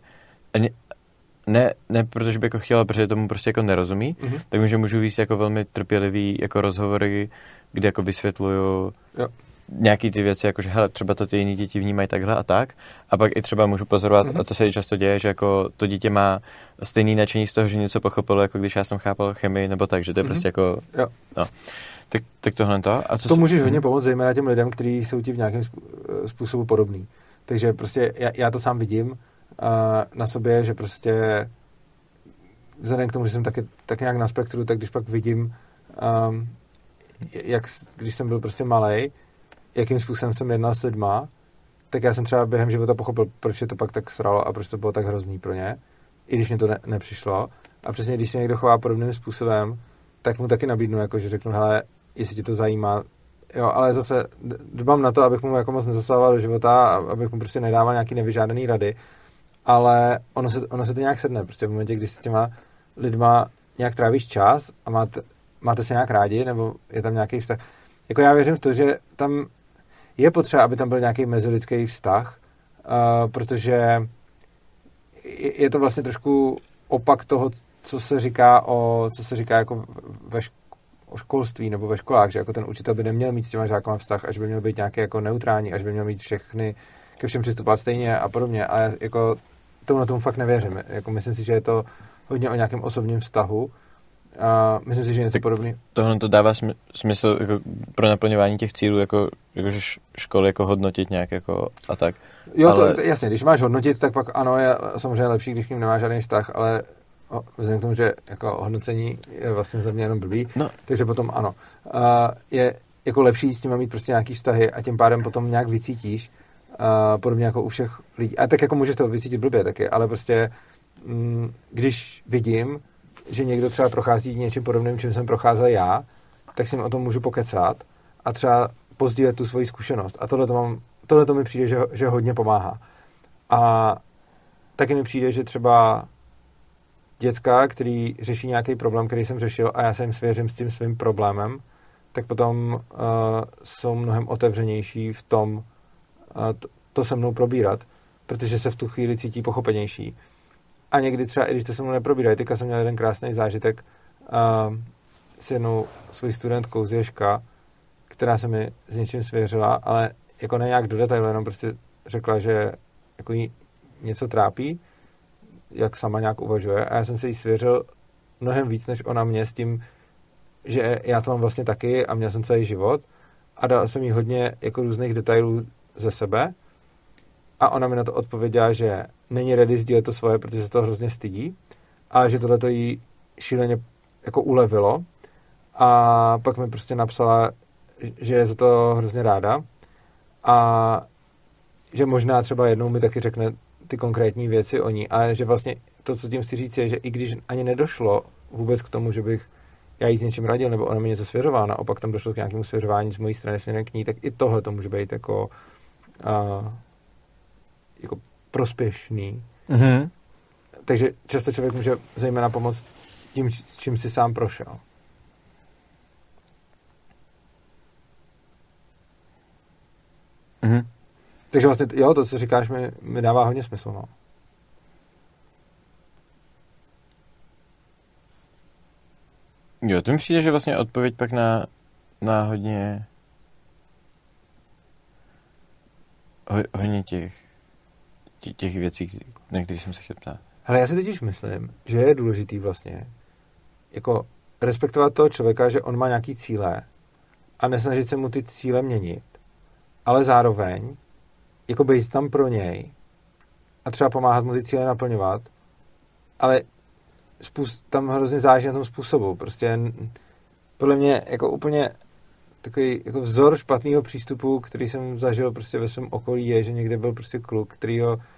ne, ne protože by jako chtěla, protože tomu prostě jako nerozumí, mm-hmm. tak může můžu víc jako velmi trpělivý jako rozhovory, kde jako vysvětluju jo. nějaký ty věci, jako že hele, třeba to ty jiný děti vnímají takhle a tak, a pak i třeba můžu pozorovat, mm-hmm. a to se i často děje, že jako to dítě má stejný nadšení z toho, že něco pochopilo, jako když já jsem chápal chemii, nebo tak, že to je mm-hmm. prostě jako, jo. no. Tak, tak tohle to. A co to si... můžeš hodně pomoct, zejména těm lidem, kteří jsou ti v nějakém způsobu podobný. Takže prostě já, já to sám vidím uh, na sobě, že prostě vzhledem k tomu, že jsem taky, tak nějak na spektru, tak když pak vidím, um, jak, když jsem byl prostě malej, jakým způsobem jsem jednal s lidma, tak já jsem třeba během života pochopil, proč je to pak tak sralo a proč to bylo tak hrozný pro ně, i když mi to ne, nepřišlo. A přesně, když se někdo chová podobným způsobem, tak mu taky nabídnu, jako že řeknu, hele, jestli tě to zajímá, jo, ale zase dbám na to, abych mu jako moc nezasahoval do života, abych mu prostě nedával nějaký nevyžádaný rady, ale ono se, ono se to nějak sedne, prostě v momentě, kdy s těma lidma nějak trávíš čas a máte, máte se nějak rádi, nebo je tam nějaký vztah. Jako já věřím v to, že tam je potřeba, aby tam byl nějaký mezilidský vztah, uh, protože je, je to vlastně trošku opak toho, co se říká o, co se říká jako ve šk- o školství nebo ve školách, že jako ten učitel by neměl mít s těma žákama vztah, až by měl být nějaký jako neutrální, až by měl mít všechny ke všem přistupovat stejně a podobně. A já jako tomu na tomu fakt nevěřím. Jako myslím si, že je to hodně o nějakém osobním vztahu. A myslím si, že je něco podobného. Tohle to dává smysl jako pro naplňování těch cílů, jako, jako že školy jako hodnotit nějak jako a tak. Jo, ale... to, jasně, když máš hodnotit, tak pak ano, je samozřejmě lepší, když k ním nemáš žádný vztah, ale vzhledem k tomu, že jako hodnocení je vlastně za mě jenom blbý, no. takže potom ano. Uh, je jako lepší s tím mít prostě nějaký vztahy a tím pádem potom nějak vycítíš, uh, podobně jako u všech lidí. A tak jako můžeš to vycítit blbě taky, ale prostě mm, když vidím, že někdo třeba prochází něčím podobným, čím jsem procházel já, tak si mi o tom můžu pokecat a třeba pozdílet tu svoji zkušenost. A tohle to mám, tohle to mi přijde, že, že hodně pomáhá. A taky mi přijde, že třeba děcka, který řeší nějaký problém, který jsem řešil a já se jim svěřím s tím svým problémem, tak potom uh, jsou mnohem otevřenější v tom uh, to, to se mnou probírat, protože se v tu chvíli cítí pochopenější. A někdy třeba, i když to se mnou neprobírají, teďka jsem měl jeden krásný zážitek uh, s jednou svojí studentkou z Ježka, která se mi s něčím svěřila, ale jako ne nějak do detailu, jenom prostě řekla, že jako jí něco trápí, jak sama nějak uvažuje, a já jsem se jí svěřil mnohem víc, než ona mě, s tím, že já to mám vlastně taky a měl jsem celý život a dal jsem jí hodně jako různých detailů ze sebe a ona mi na to odpověděla, že není ready sdílet to svoje, protože se to hrozně stydí a že tohle to jí šíleně jako ulevilo a pak mi prostě napsala, že je za to hrozně ráda a že možná třeba jednou mi taky řekne ty konkrétní věci o ní a že vlastně to, co tím chci říct, je, že i když ani nedošlo vůbec k tomu, že bych já jí s něčím radil, nebo ona mi něco svěřovala, naopak tam došlo k nějakému svěřování z mojí strany směrem k ní, tak i tohle to může být jako, uh, jako prospěšný. Mm-hmm. Takže často člověk může zejména pomoct tím, čím si sám prošel. Takže vlastně, jo, to, co říkáš, mi, mi dává hodně smysl, no. Jo, to mi přijde, že vlastně odpověď pak na, na hodně ho, hodně těch, těch, těch věcí, na kterých jsem se chtěl ptát. Hele, já si totiž myslím, že je důležitý vlastně jako respektovat toho člověka, že on má nějaký cíle a nesnažit se mu ty cíle měnit, ale zároveň jako být tam pro něj a třeba pomáhat mu ty cíle naplňovat, ale spůsob, tam hrozně záleží na tom způsobu. Prostě podle mě jako úplně takový jako vzor špatného přístupu, který jsem zažil prostě ve svém okolí, je, že někde byl prostě kluk, kterýho uh,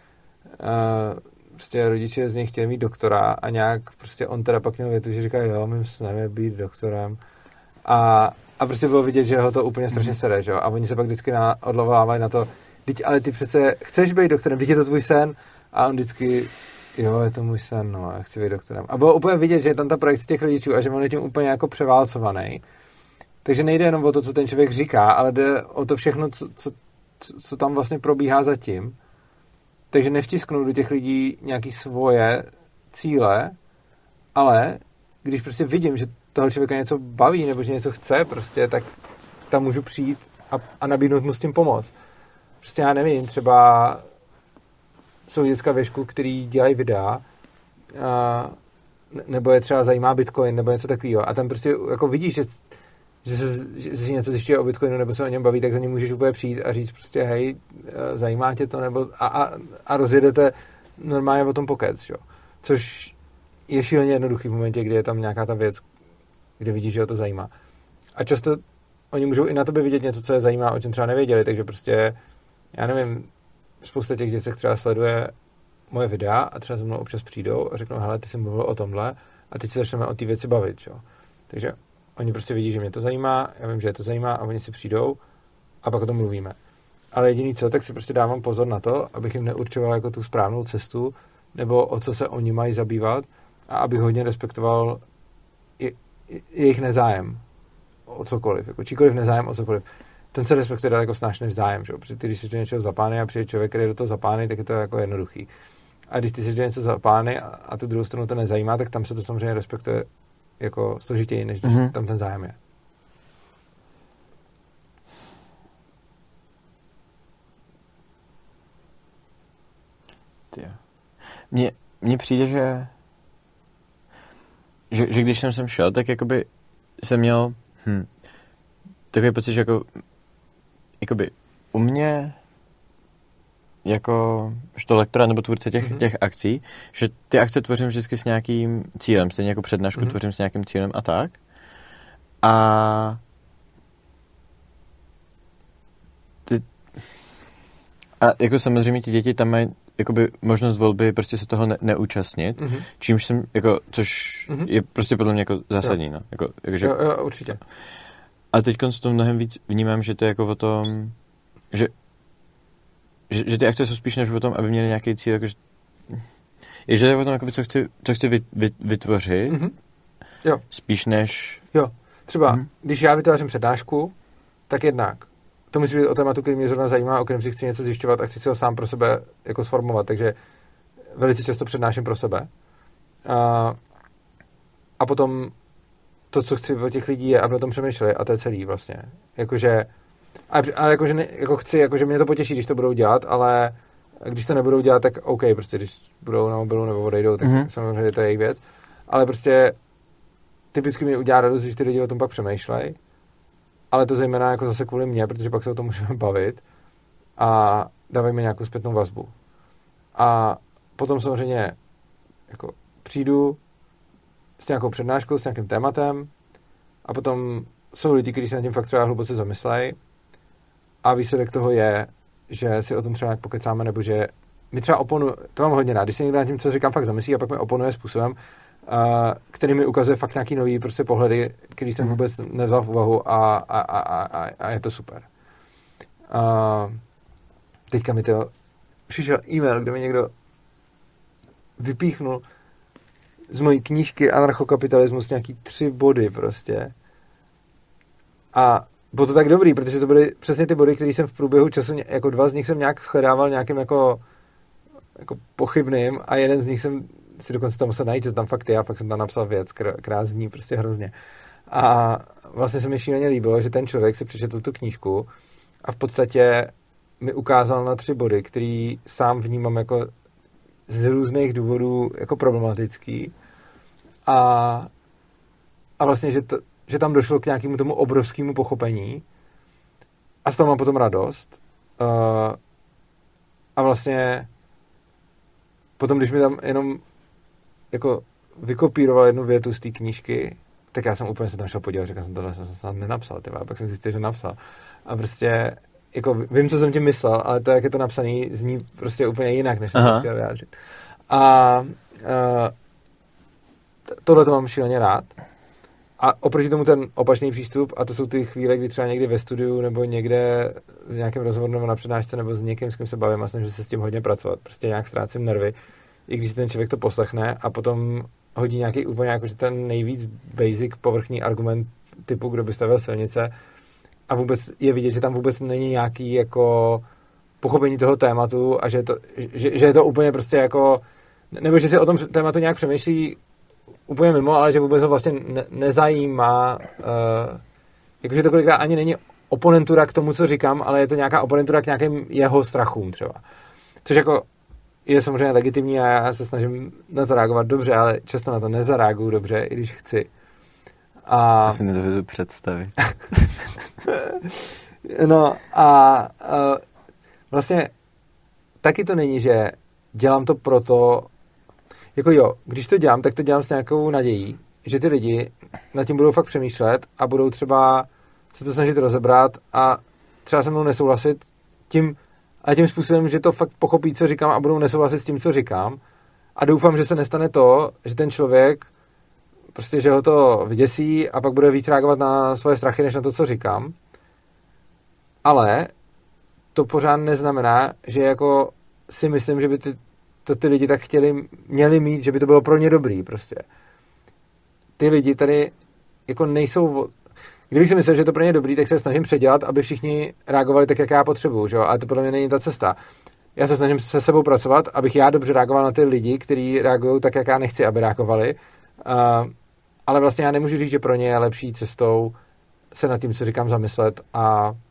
prostě rodiče z něj chtěli mít doktora a nějak prostě on teda pak měl větu, že říká, jo, mým snem je být doktorem. A, a prostě bylo vidět, že ho to úplně strašně sere, že jo? A oni se pak vždycky na, odlovávají na to, ale ty přece chceš být doktorem, teď je to tvůj sen. A on vždycky, jo, je to můj sen, no, já chci být doktorem. A bylo úplně vidět, že je tam ta projekce těch rodičů a že on je tím úplně jako převálcovaný. Takže nejde jenom o to, co ten člověk říká, ale jde o to všechno, co, co, co tam vlastně probíhá zatím. Takže nevtisknou do těch lidí nějaký svoje cíle, ale když prostě vidím, že toho člověka něco baví nebo že něco chce, prostě, tak tam můžu přijít a, a nabídnout mu s tím pomoct. Prostě já nevím, třeba jsou děcka ve školu, který dělají videa, a, nebo je třeba zajímá Bitcoin, nebo něco takového. A tam prostě jako vidíš, že, že se že si něco zjišťuje o Bitcoinu, nebo se o něm baví, tak za ním můžeš úplně přijít a říct prostě, hej, zajímá tě to, nebo a, a, a rozjedete normálně o tom pokec, jo. Což je šíleně jednoduchý v momentě, kdy je tam nějaká ta věc, kde vidíš, že ho to zajímá. A často oni můžou i na tobě vidět něco, co je zajímá, o čem třeba nevěděli, takže prostě, já nevím, spousta těch děcek třeba sleduje moje videa a třeba se mnou občas přijdou a řeknou, hele, ty jsi mluvil o tomhle a teď se začneme o té věci bavit, jo. Takže oni prostě vidí, že mě to zajímá, já vím, že je to zajímá a oni si přijdou a pak o tom mluvíme. Ale jediný co, tak si prostě dávám pozor na to, abych jim neurčoval jako tu správnou cestu, nebo o co se oni mají zabývat a abych hodně respektoval je, jejich nezájem o cokoliv, jako číkoliv nezájem o cokoliv. Ten se respektuje daleko snáš než zájem, že? Protože ty, když jsi do něčeho zapány a přijde člověk, který je do toho zapány, tak je to jako jednoduchý. A když ty jsi do něco zapány a, a tu druhou stranu to nezajímá, tak tam se to samozřejmě respektuje jako složitěji, než když mm-hmm. tam ten zájem je. Mně, mně přijde, že, že že když jsem sem šel, tak jakoby jsem měl hm, takový pocit, že jako jakoby u mě jako to lektora nebo tvůrce těch, mm-hmm. těch akcí, že ty akce tvořím vždycky s nějakým cílem, stejně jako přednášku mm-hmm. tvořím s nějakým cílem a tak. A ty, a jako samozřejmě ti děti tam mají jakoby možnost volby prostě se toho ne, neúčastnit, mm-hmm. čímž jsem jako, což mm-hmm. je prostě podle mě jako zásadní, jo. no. Jako, jako, že, jo, jo, určitě. A teď s tom mnohem víc vnímám, že to je jako o tom, že, že, že ty akce jsou spíš než o tom, aby měly nějaký cíl, jakože, je, že to je o tom, jakoby, co chci, co chci vytvořit, mm-hmm. jo. spíš než... Jo, třeba, mm-hmm. když já vytvářím přednášku, tak jednak to musí být o tématu, který mě zrovna zajímá, o kterém si chci něco zjišťovat a chci si ho sám pro sebe jako sformovat, takže velice často přednáším pro sebe. A, a potom to, co chci od těch lidí, je, aby o tom přemýšleli a to je celý vlastně. Jakože, ale jakože ne, jako chci, jakože mě to potěší, když to budou dělat, ale když to nebudou dělat, tak OK, prostě když budou na mobilu nebo odejdou, tak mm-hmm. samozřejmě to je jejich věc. Ale prostě typicky mi udělá radost, když ty lidi o tom pak přemýšlejí. Ale to zejména jako zase kvůli mě, protože pak se o tom můžeme bavit a dávají mi nějakou zpětnou vazbu. A potom samozřejmě jako přijdu s nějakou přednáškou, s nějakým tématem a potom jsou lidi, kteří se nad tím fakt třeba hluboce zamyslejí a výsledek toho je, že si o tom třeba nějak pokecáme, nebo že mi třeba oponuje, to mám hodně rád, když se někdo nad tím, co říkám, fakt zamyslí a pak mi oponuje způsobem, Uh, který mi ukazuje fakt nějaký nový prostě pohledy, který jsem vůbec nevzal v úvahu a, a, a, a, a je to super. Uh, teďka mi to přišel e-mail, kde mi někdo vypíchnul z mojí knížky Anarchokapitalismus nějaký tři body prostě. A bylo to tak dobrý, protože to byly přesně ty body, které jsem v průběhu času, jako dva z nich jsem nějak shledával nějakým jako, jako pochybným a jeden z nich jsem si dokonce tam musel najít, že tam fakt je, a pak jsem tam napsal věc, která zní prostě hrozně. A vlastně se mi šíleně líbilo, že ten člověk si přečetl tu knížku a v podstatě mi ukázal na tři body, který sám vnímám jako z různých důvodů jako problematický. A, a vlastně, že, to, že tam došlo k nějakému tomu obrovskému pochopení a z toho mám potom radost. Uh, a vlastně potom, když mi tam jenom jako vykopíroval jednu větu z té knížky, tak já jsem úplně se tam šel podívat, řekl jsem, tohle jsem se nenapsal, tyva, a pak jsem zjistil, že napsal. A prostě, jako vím, co jsem tím myslel, ale to, jak je to napsaný, zní prostě úplně jinak, než jsem to chtěl vyjádřit. A uh, tohle to mám šíleně rád. A oproti tomu ten opačný přístup, a to jsou ty chvíle, kdy třeba někdy ve studiu, nebo někde v nějakém rozhovoru, nebo na přednášce, nebo s někým, s kým se bavím a snažím se s tím hodně pracovat. Prostě nějak ztrácím nervy, i když si ten člověk to poslechne a potom hodí nějaký úplně jakože ten nejvíc basic povrchní argument typu, kdo by stavil silnice a vůbec je vidět, že tam vůbec není nějaký jako pochopení toho tématu a že je to, že, že je to úplně prostě jako, nebo že si o tom tématu nějak přemýšlí úplně mimo, ale že vůbec ho vlastně ne, nezajímá, uh, jakože to kolikrát ani není oponentura k tomu, co říkám, ale je to nějaká oponentura k nějakým jeho strachům třeba. Což jako je samozřejmě legitimní a já se snažím na to reagovat dobře, ale často na to nezareaguju dobře, i když chci. A... To si nedovedu představit. No a uh, vlastně taky to není, že dělám to proto, jako jo, když to dělám, tak to dělám s nějakou nadějí, že ty lidi nad tím budou fakt přemýšlet a budou třeba se to snažit rozebrat a třeba se mnou nesouhlasit tím, a tím způsobem, že to fakt pochopí, co říkám a budou nesouhlasit s tím, co říkám. A doufám, že se nestane to, že ten člověk prostě, že ho to vyděsí a pak bude víc reagovat na svoje strachy, než na to, co říkám. Ale to pořád neznamená, že jako si myslím, že by ty, to ty lidi tak chtěli, měli mít, že by to bylo pro ně dobrý prostě. Ty lidi tady jako nejsou... Kdybych si myslel, že je to pro ně dobrý, tak se snažím předělat, aby všichni reagovali tak, jak já potřebuju, že jo? Ale to podle mě není ta cesta. Já se snažím se sebou pracovat, abych já dobře reagoval na ty lidi, kteří reagují tak, jak já nechci, aby reagovali. Uh, ale vlastně já nemůžu říct, že pro ně je lepší cestou se nad tím, co říkám, zamyslet a, uh,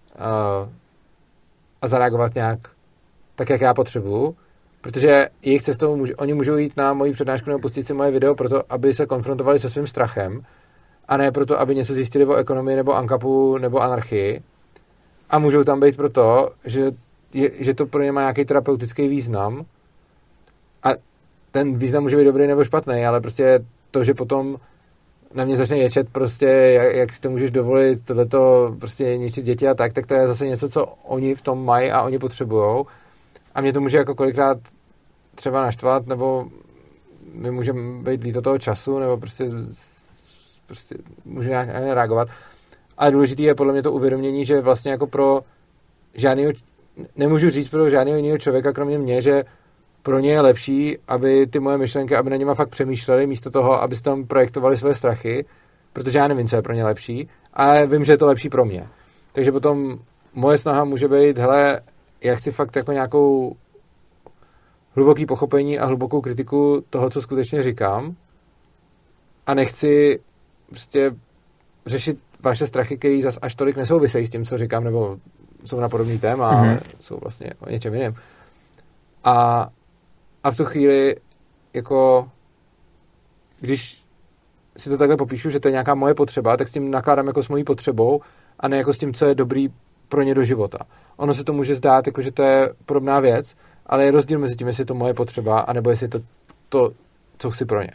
a zareagovat nějak tak, jak já potřebuju. Protože jejich cestou, může, oni můžou jít na moji přednášku nebo pustit si moje video proto, aby se konfrontovali se svým strachem, a ne proto, aby něco zjistili o ekonomii nebo ankapu nebo anarchii. A můžou tam být proto, že, je, že to pro ně má nějaký terapeutický význam. A ten význam může být dobrý nebo špatný, ale prostě to, že potom na mě začne ječet prostě, jak, jak si to můžeš dovolit, tohleto prostě ničit děti a tak, tak to je zase něco, co oni v tom mají a oni potřebujou. A mě to může jako kolikrát třeba naštvat, nebo my můžeme být líto toho času, nebo prostě prostě může nějak reagovat. Ale důležité je podle mě to uvědomění, že vlastně jako pro žádného, nemůžu říct pro žádného jiného člověka, kromě mě, že pro ně je lepší, aby ty moje myšlenky, aby na něma fakt přemýšleli, místo toho, aby si tam projektovali své strachy, protože já nevím, co je pro ně lepší, ale vím, že je to lepší pro mě. Takže potom moje snaha může být, hele, já chci fakt jako nějakou hluboký pochopení a hlubokou kritiku toho, co skutečně říkám, a nechci prostě řešit vaše strachy, které zas až tolik nesouvisejí s tím, co říkám, nebo jsou na podobný téma, mm-hmm. ale jsou vlastně o něčem jiném. A, a v tu chvíli, jako, když si to takhle popíšu, že to je nějaká moje potřeba, tak s tím nakládám jako s mojí potřebou a ne jako s tím, co je dobrý pro ně do života. Ono se to může zdát, jako, že to je podobná věc, ale je rozdíl mezi tím, jestli je to moje potřeba, anebo jestli je to to, co chci pro ně.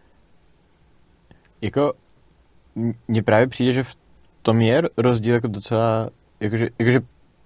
Jako, mně právě přijde, že v tom je rozdíl jako docela, jakože, jakože,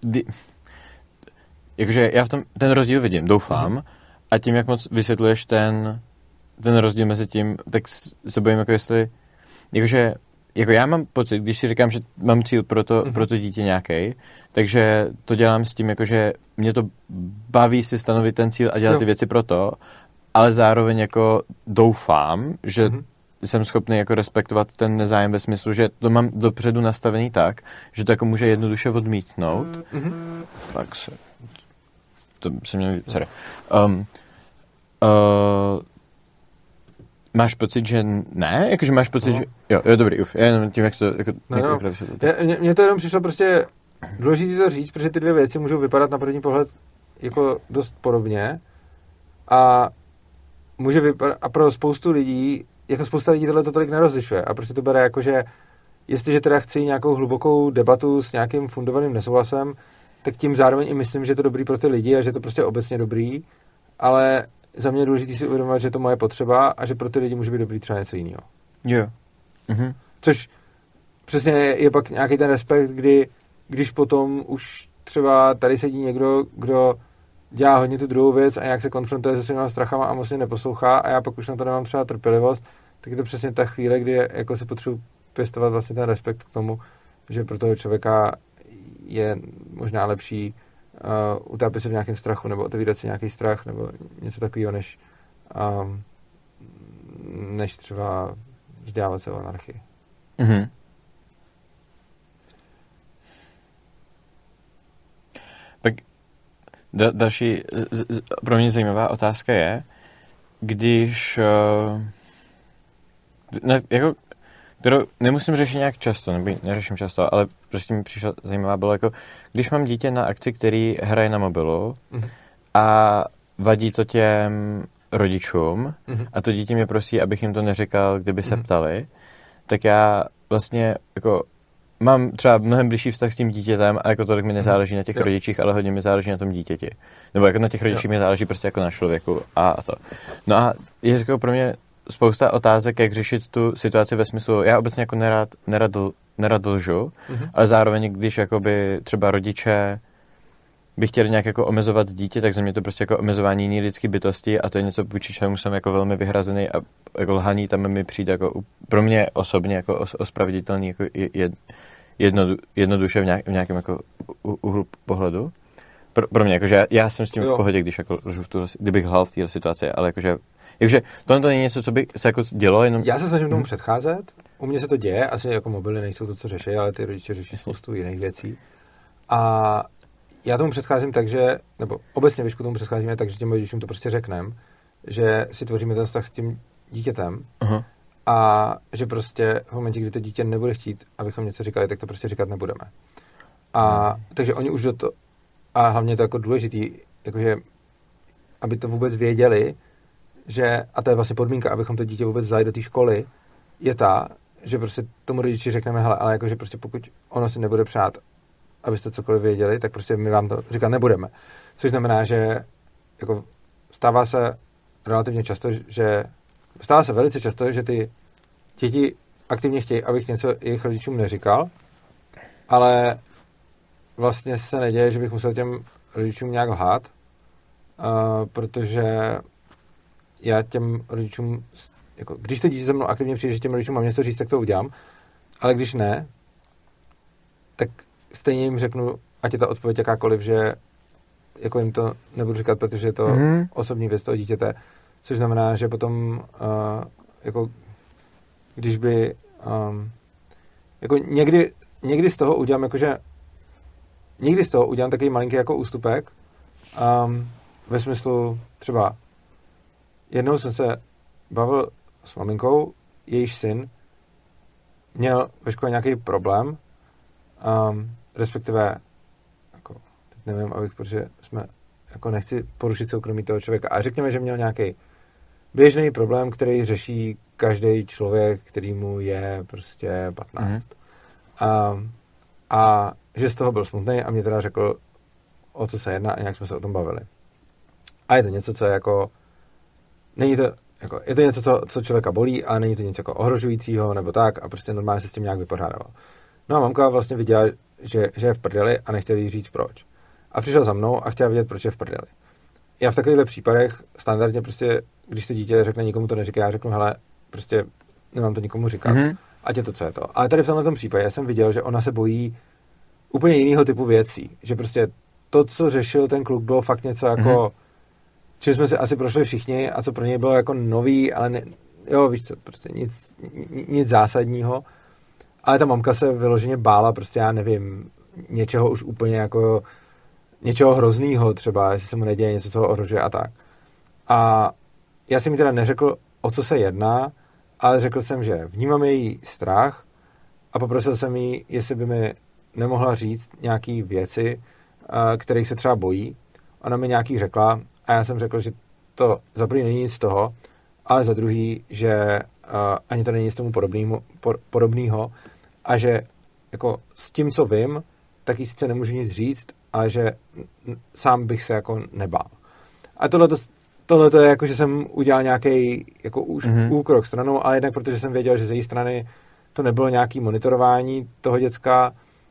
jakože já v tom ten rozdíl vidím, doufám, mm. a tím, jak moc vysvětluješ ten, ten rozdíl mezi tím, tak se bojím, jako jestli, jakože, jako já mám pocit, když si říkám, že mám cíl pro to, mm. pro to dítě nějaký, takže to dělám s tím, jakože mě to baví si stanovit ten cíl a dělat no. ty věci pro to, ale zároveň jako doufám, že mm. jsem schopný jako respektovat ten nezájem ve smyslu, že to mám dopředu nastavený tak, že to jako může jednoduše odmítnout. Mm-hmm. Tak se... To se mě... Sorry. Um, uh, máš pocit, že ne? Jakože máš pocit, no. že... Jo, jo, dobrý, uf. Já jenom tím, jak to... Jako, no, no. Mně to jenom přišlo prostě důležité to říct, protože ty dvě věci můžou vypadat na první pohled jako dost podobně a může vypadat... A pro spoustu lidí, jako spousta lidí tohle to tolik nerozlišuje a prostě to bere jako, že jestliže teda chci nějakou hlubokou debatu s nějakým fundovaným nesouhlasem, tak tím zároveň i myslím, že je to dobrý pro ty lidi a že je to prostě obecně dobrý, ale za mě je důležité si uvědomovat, že je to moje potřeba a že pro ty lidi může být dobrý třeba něco jiného. Jo. Mhm. Což přesně je, je pak nějaký ten respekt, kdy když potom už třeba tady sedí někdo, kdo dělá hodně tu druhou věc a nějak se konfrontuje se svýma strachama a moc mě neposlouchá a já pak už na to nemám třeba trpělivost, tak je to přesně ta chvíle, kdy jako se potřebuji pěstovat vlastně ten respekt k tomu, že pro toho člověka je možná lepší uh, utápět se v nějakém strachu nebo otevírat si nějaký strach nebo něco takového, než, um, než třeba vzdělávat se o anarchii. Mhm. Pak da, další z, z, pro mě zajímavá otázka je, když uh, ne, jako kterou nemusím řešit nějak často, nebo neřeším často, ale prostě mi přišla zajímavá bylo jako, když mám dítě na akci, který hraje na mobilu mm-hmm. a vadí to těm rodičům mm-hmm. a to dítě mě prosí, abych jim to neříkal, kdyby se mm-hmm. ptali, tak já vlastně jako mám třeba mnohem blížší vztah s tím dítětem a jako tolik mi nezáleží na těch jo. rodičích, ale hodně mi záleží na tom dítěti. Nebo jako na těch rodičích jo. mi záleží prostě jako na člověku a, a to. No a je jako pro mě spousta otázek, jak řešit tu situaci ve smyslu, já obecně jako nerad, nerad, nerad lžu, mm-hmm. ale zároveň, když jakoby třeba rodiče by chtěli nějak jako omezovat dítě, tak za mě to prostě jako omezování jiný lidský bytosti a to je něco, vůči čemu jsem jako velmi vyhrazený a jako lhaní tam mi přijde jako pro mě osobně jako ospravedlitelný jako jedno, jednoduše v, nějak, v nějakém jako úhlu pohledu. Pro, pro mě, jakože já, já jsem s tím jo. v pohodě, když jako lžu v tuhle, kdybych lhal v této situaci, ale jakože Takže tohle to není něco, co by se jako dělo, jenom... Já se snažím tomu předcházet, u mě se to děje, asi jako mobily nejsou to, co řeší, ale ty rodiče řeší spoustu jiných věcí. A já tomu předcházím tak, že, nebo obecně Vyšku tomu předcházíme tak, že těm rodičům to prostě řekneme, že si tvoříme ten vztah s tím dítětem uh-huh. a že prostě v momentě, kdy to dítě nebude chtít, abychom něco říkali, tak to prostě říkat nebudeme. A uh-huh. takže oni už do to, a hlavně je to jako důležitý, jakože, aby to vůbec věděli, že, a to je vlastně podmínka, abychom to dítě vůbec vzali do té školy, je ta, že prostě tomu rodiči řekneme, hele, ale jakože prostě pokud ono si nebude přát, abyste cokoliv věděli, tak prostě my vám to říkat nebudeme. Což znamená, že jako stává se relativně často, že stává se velice často, že ty děti aktivně chtějí, abych něco jejich rodičům neříkal, ale vlastně se neděje, že bych musel těm rodičům nějak lhát, uh, protože já těm rodičům, jako, když to dítě se mnou aktivně přijde, že těm rodičům mám něco říct, tak to udělám, ale když ne, tak stejně jim řeknu, ať je ta odpověď jakákoliv, že jako jim to nebudu říkat, protože je to mm-hmm. osobní věc toho dítěte, což znamená, že potom uh, jako když by um, jako někdy, někdy z toho udělám jakože někdy z toho udělám takový malinký jako ústupek um, ve smyslu třeba jednou jsem se bavil s maminkou, jejíž syn měl ve škole nějaký problém, um, respektive jako, teď nevím, abych, protože jsme jako nechci porušit soukromí toho člověka, a řekněme, že měl nějaký běžný problém, který řeší každý člověk, který mu je prostě patnáct. Mm-hmm. Um, a že z toho byl smutný a mě teda řekl, o co se jedná a nějak jsme se o tom bavili. A je to něco, co je jako není to, jako, je to něco, co, co člověka bolí a není to nic jako ohrožujícího nebo tak a prostě normálně se s tím nějak vypořádával. No a mamka vlastně viděla, že, že je v prdeli a nechtěla jí říct proč. A přišla za mnou a chtěla vědět, proč je v prdeli. Já v takovýchhle případech standardně prostě, když to dítě řekne, nikomu to neříká, já řeknu, hele, prostě nemám to nikomu říkat, mm-hmm. ať je to, co je to. Ale tady v tomhle případě já jsem viděl, že ona se bojí úplně jiného typu věcí. Že prostě to, co řešil ten kluk, bylo fakt něco jako mm-hmm. že jsme si asi prošli všichni a co pro něj bylo jako nový, ale ne, jo, víš co, prostě nic, nic zásadního, ale ta mamka se vyloženě bála, prostě já nevím, něčeho už úplně jako, něčeho hroznýho třeba, jestli se mu neděje něco, co ho ohrožuje a tak. A já jsem mi teda neřekl, o co se jedná, ale řekl jsem, že vnímám její strach a poprosil jsem jí, jestli by mi nemohla říct nějaký věci, kterých se třeba bojí. Ona mi nějaký řekla a já jsem řekl, že to za první není nic z toho, ale za druhý, že ani to není nic tomu podobného a že jako s tím, co vím, tak jí sice nemůžu nic říct, ale že sám bych se jako nebál. A tohle Tohle to je jako, že jsem udělal nějaký jako už mm-hmm. úkrok stranou, ale jednak protože jsem věděl, že z její strany to nebylo nějaký monitorování toho děcka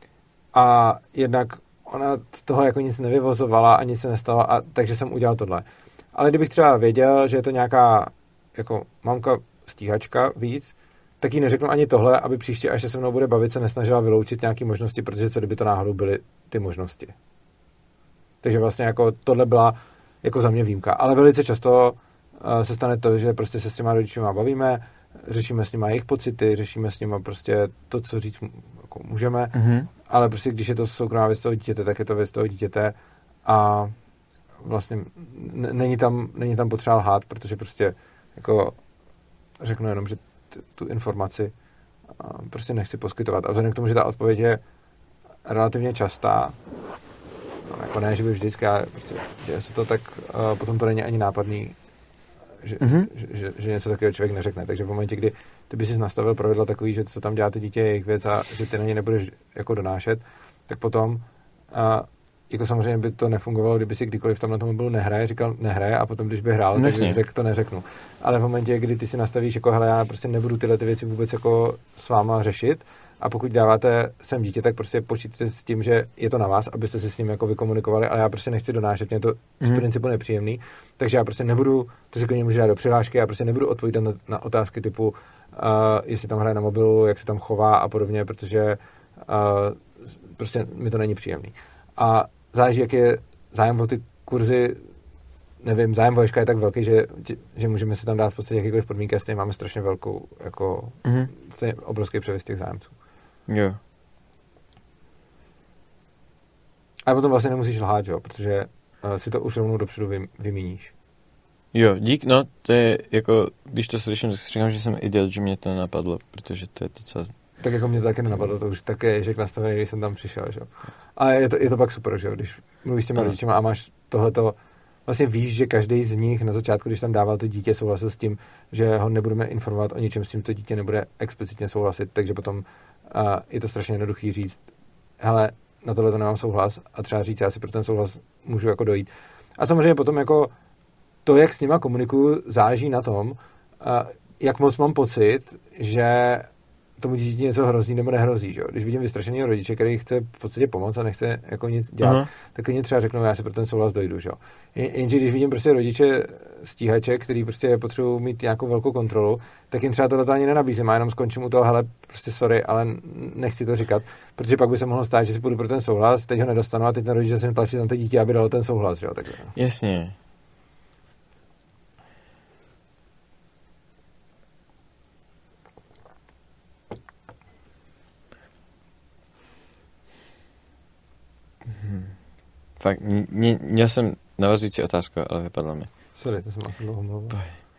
a jednak ona z toho jako nic nevyvozovala a nic se nestalo, a takže jsem udělal tohle. Ale kdybych třeba věděl, že je to nějaká jako mamka stíhačka víc, tak jí neřeknu ani tohle, aby příště, až se se mnou bude bavit, se nesnažila vyloučit nějaké možnosti, protože co kdyby to náhodou byly ty možnosti. Takže vlastně jako tohle byla jako za mě výjimka. Ale velice často uh, se stane to, že prostě se s těma rodičima bavíme, řešíme s nima jejich pocity, řešíme s nima prostě to, co říct jako můžeme, mm-hmm. ale prostě když je to soukromá věc toho dítěte, tak je to věc toho dítěte a vlastně n- není tam, není tam potřeba lhát, protože prostě jako řeknu jenom, že t- tu informaci uh, prostě nechci poskytovat. A vzhledem k tomu, že ta odpověď je relativně častá, no, jako ne, že by vždycky, ale prostě, že se to tak, uh, potom to není ani nápadný, že, mm-hmm. že, že, že něco takového člověk neřekne. Takže v momentě, kdy ty bys si nastavil pravidla takový, že co tam dělá to dítě je jejich věc a že ty na ně nebudeš jako donášet, tak potom uh, jako samozřejmě by to nefungovalo, kdyby si kdykoliv tam na tom mobilu nehraje, říkal nehraje a potom, když by hrál, tak bych řekl, to neřeknu. Ale v momentě, kdy ty si nastavíš, jako hele, já prostě nebudu tyhle ty věci vůbec jako s váma řešit, a pokud dáváte sem dítě, tak prostě počítejte s tím, že je to na vás, abyste se s ním jako vykomunikovali, ale já prostě nechci donášet, mě to mm. z principu nepříjemný, takže já prostě nebudu, to si klidně můžu dát do přihlášky, já prostě nebudu odpovídat na, na otázky typu, uh, jestli tam hraje na mobilu, jak se tam chová a podobně, protože uh, prostě mi to není příjemný. A záleží, jak je zájem o ty kurzy, nevím, zájem o Ježka je tak velký, že, že můžeme si tam dát v podstatě jakýkoliv podmínky a stejně máme strašně velkou, jako mm. obrovský převis těch zájemců. Jo. A potom vlastně nemusíš lhát, jo, protože uh, si to už rovnou dopředu vy, vymíníš. Jo, dík, no, to je jako, když to slyším, tak si říkám, že jsem idiot, že mě to nenapadlo, protože to je to, co... Tak jako mě to taky nenapadlo, to už také Ježek nastavený, když jsem tam přišel, že jo. A je to, je to pak super, že jo, když mluvíš s těma rodičima a máš tohleto, vlastně víš, že každý z nich na začátku, když tam dával to dítě, souhlasil s tím, že ho nebudeme informovat o ničem, s tím to dítě nebude explicitně souhlasit, takže potom uh, je to strašně jednoduchý říct, hele, na tohle to nemám souhlas a třeba říct, já si pro ten souhlas můžu jako dojít. A samozřejmě potom jako to, jak s nima komunikuju, záleží na tom, uh, jak moc mám pocit, že tomu dítěti něco hrozí nebo nehrozí. Že? Když vidím vystrašeného rodiče, který chce v podstatě pomoct a nechce jako nic dělat, uh-huh. tak klidně třeba řeknu, já si pro ten souhlas dojdu. Že? Jenže když vidím prostě rodiče stíhače, který prostě potřebují mít nějakou velkou kontrolu, tak jim třeba tohle ani nenabízím. A jenom skončím u toho, hele, prostě sorry, ale nechci to říkat, protože pak by se mohlo stát, že si půjdu pro ten souhlas, teď ho nedostanu a teď ten rodiče se mi tlačí na to dítě, aby dalo ten souhlas. Že? Tak, jasně. Hmm. Fakt, mě, měl jsem navazující otázku, ale vypadla mi. Sorry, to jsem asi dlouho mluvil.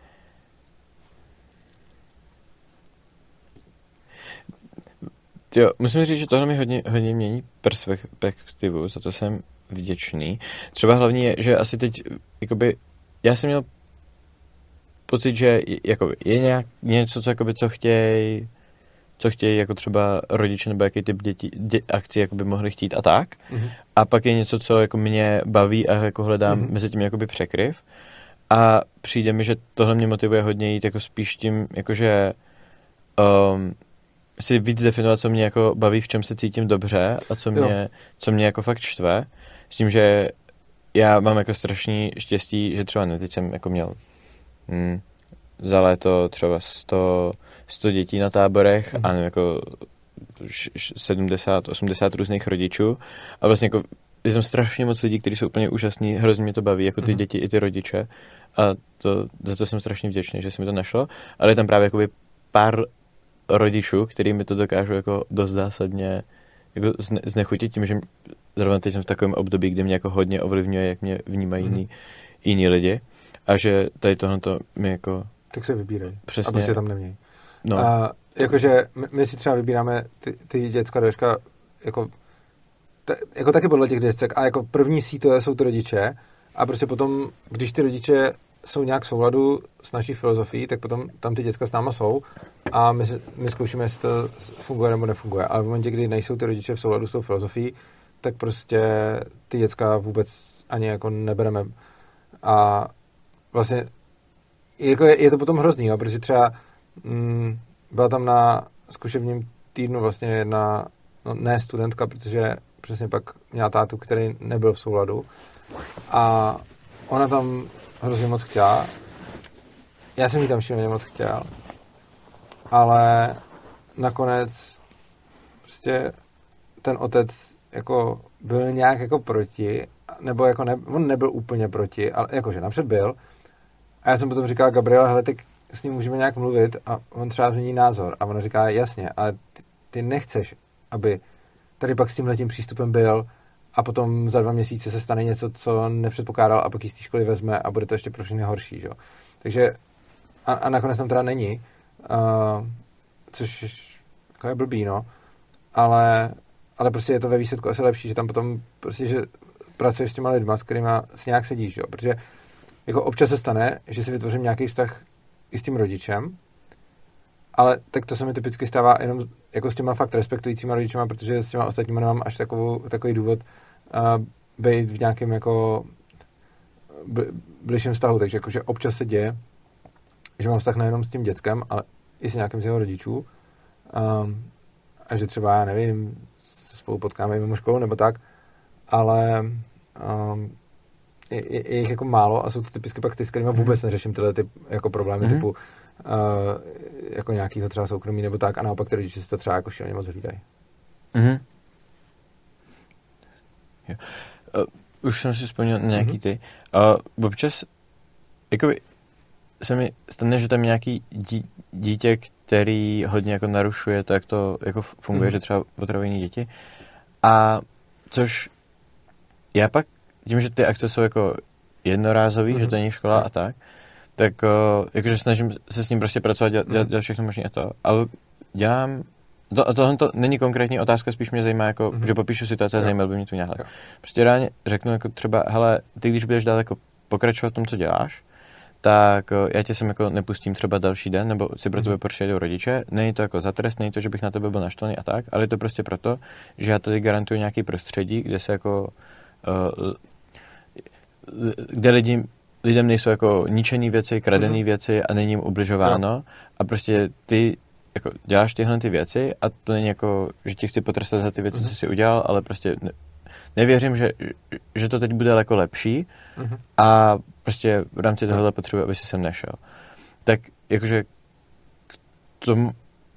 Jo, musím říct, že tohle mi hodně, hodně mění perspektivu, za to jsem vděčný. Třeba hlavní je, že asi teď, jakoby, já jsem měl pocit, že jakoby, je nějak něco, co, jakoby, co chtějí co chtějí jako třeba rodiče nebo jaký typ dětí, dě, akcí jako by mohli chtít a tak. Mm-hmm. A pak je něco, co jako mě baví a jako hledám mm-hmm. mezi tím jakoby překryv. A přijde mi, že tohle mě motivuje hodně jít jako spíš tím, jakože um, si víc definovat, co mě jako baví, v čem se cítím dobře a co mě, co mě jako fakt štve. S tím, že já mám jako strašný štěstí, že třeba ne, teď jsem jako měl hm, za léto třeba sto sto dětí na táborech mm. a nevím, jako sedmdesát, osmdesát různých rodičů a vlastně jako je tam strašně moc lidí, kteří jsou úplně úžasní, hrozně mě to baví, jako ty mm. děti i ty rodiče. A to, za to jsem strašně vděčný, že se mi to našlo. Ale je tam právě jakoby pár rodičů, který mi to dokážou jako dost zásadně jako zne, znechutit tím, že zrovna teď jsem v takovém období, kdy mě jako hodně ovlivňuje, jak mě vnímají mm. jiní, jiní lidi. A že tady tohle to mi jako... Tak se vybírej. Přesně. A prostě tam neměj. No. A jakože my, my si třeba vybíráme ty, ty děcka, doška, jako, t, jako taky podle těch děcek. A jako první síto jsou to rodiče. A prostě potom, když ty rodiče jsou nějak v souladu s naší filozofií, tak potom tam ty děcka s náma jsou a my, my zkoušíme, jestli to funguje nebo nefunguje. Ale v momentě, kdy nejsou ty rodiče v souladu s tou filozofií, tak prostě ty děcka vůbec ani jako nebereme. A vlastně jako je, je to potom hrozný, jo, protože třeba mm, byla tam na zkušebním týdnu vlastně jedna, no ne studentka, protože přesně pak měla tátu, který nebyl v souladu a ona tam hrozně moc chtěla. Já jsem jí tam šíleně moc chtěl, ale nakonec prostě ten otec jako byl nějak jako proti, nebo jako ne, on nebyl úplně proti, ale jakože napřed byl. A já jsem potom říkal, Gabriela, hele, tak s ním můžeme nějak mluvit a on třeba změní názor. A ona říká, jasně, ale ty, ty nechceš, aby tady pak s tímhletím přístupem byl a potom za dva měsíce se stane něco, co nepředpokládal a pak ji z té školy vezme a bude to ještě pro všechny horší, že? Takže a, a nakonec tam teda není, uh, což jako je blbý, no. Ale, ale prostě je to ve výsledku asi lepší, že tam potom prostě, že pracuješ s těma lidma, s kterými si nějak sedíš, jo? Protože jako občas se stane, že si vytvořím nějaký vztah i s tím rodičem, ale tak to se mi typicky stává jenom jako s těma fakt respektujícíma rodičema, protože s těma ostatníma nemám až takovou, takový důvod uh, být v nějakém jako bližším vztahu, takže jakože občas se děje, že mám vztah nejenom s tím dětskem, ale i s nějakým z jeho rodičů um, a že třeba, já nevím, se spolu potkáme mimo školu nebo tak, ale um, je, je, je jich jako málo a jsou to typicky pak ty, s kterými vůbec neřeším tyhle ty jako problémy mm-hmm. typu uh, jako nějakýho třeba soukromí nebo tak a naopak ty rodiče si to třeba jako šíleně moc hlídají. Mm-hmm. Jo. Uh, už jsem si vzpomněl nějaký mm-hmm. ty. Uh, občas jakoby se mi stane, že tam nějaký dí, dítě, který hodně jako narušuje to, jak to jako funguje, mm-hmm. že třeba otravení děti. A což já pak tím, že ty akce jsou jako jednorázový, mm-hmm. že to není škola a tak, tak uh, jakože snažím se s ním prostě pracovat, dělat, dělat, dělat všechno možné a to. Ale dělám, to, tohle to není konkrétní otázka, spíš mě zajímá, jako, mm-hmm. že popíšu situace a zajímal by mě to nějak. Prostě ráně řeknu jako třeba, hele, ty když budeš dát jako pokračovat v tom, co děláš, tak uh, já tě sem jako nepustím třeba další den, nebo si pro tebe mm-hmm. přijedou rodiče. Není to jako za trest, není to, že bych na tebe byl naštvaný a tak, ale je to prostě proto, že já tady garantuju nějaký prostředí, kde se jako uh, kde lidi, lidem nejsou jako ničený věci, kradený mm-hmm. věci a není jim ubližováno no. a prostě ty jako děláš tyhle ty věci a to není jako, že tě chci potrestat za ty věci, mm-hmm. co jsi udělal, ale prostě ne, nevěřím, že, že to teď bude jako lepší mm-hmm. a prostě v rámci tohohle potřebuji, aby si sem nešel. Tak jakože k tomu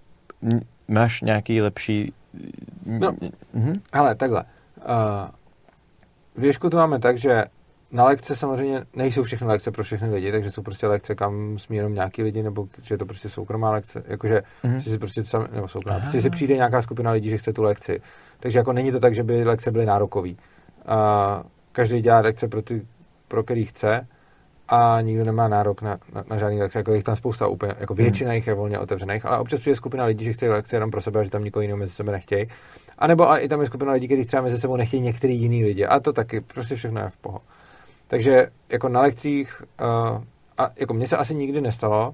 máš nějaký lepší... No, mm-hmm. hele, takhle. Uh, v Ježku to máme tak, že na lekce samozřejmě nejsou všechny lekce pro všechny lidi, takže jsou prostě lekce, kam smí jenom nějaký lidi, nebo že je to prostě soukromá lekce, jakože mm-hmm. že si prostě sami, nebo soukromá, Aha. prostě si přijde nějaká skupina lidí, že chce tu lekci. Takže jako není to tak, že by lekce byly nárokový. Uh, každý dělá lekce pro ty, pro který chce a nikdo nemá nárok na, na, na žádný lekce, jako jich tam spousta úplně, jako většina mm. jich je volně otevřených, ale občas přijde skupina lidí, že chce lekce jenom pro sebe a že tam nikoho jiného mezi sebe nechtějí. A nebo ale i tam je skupina lidí, kteří třeba mezi sebou nechtějí některý jiný lidi. A to taky, prostě všechno je v poho. Takže jako na lekcích, uh, a jako mně se asi nikdy nestalo,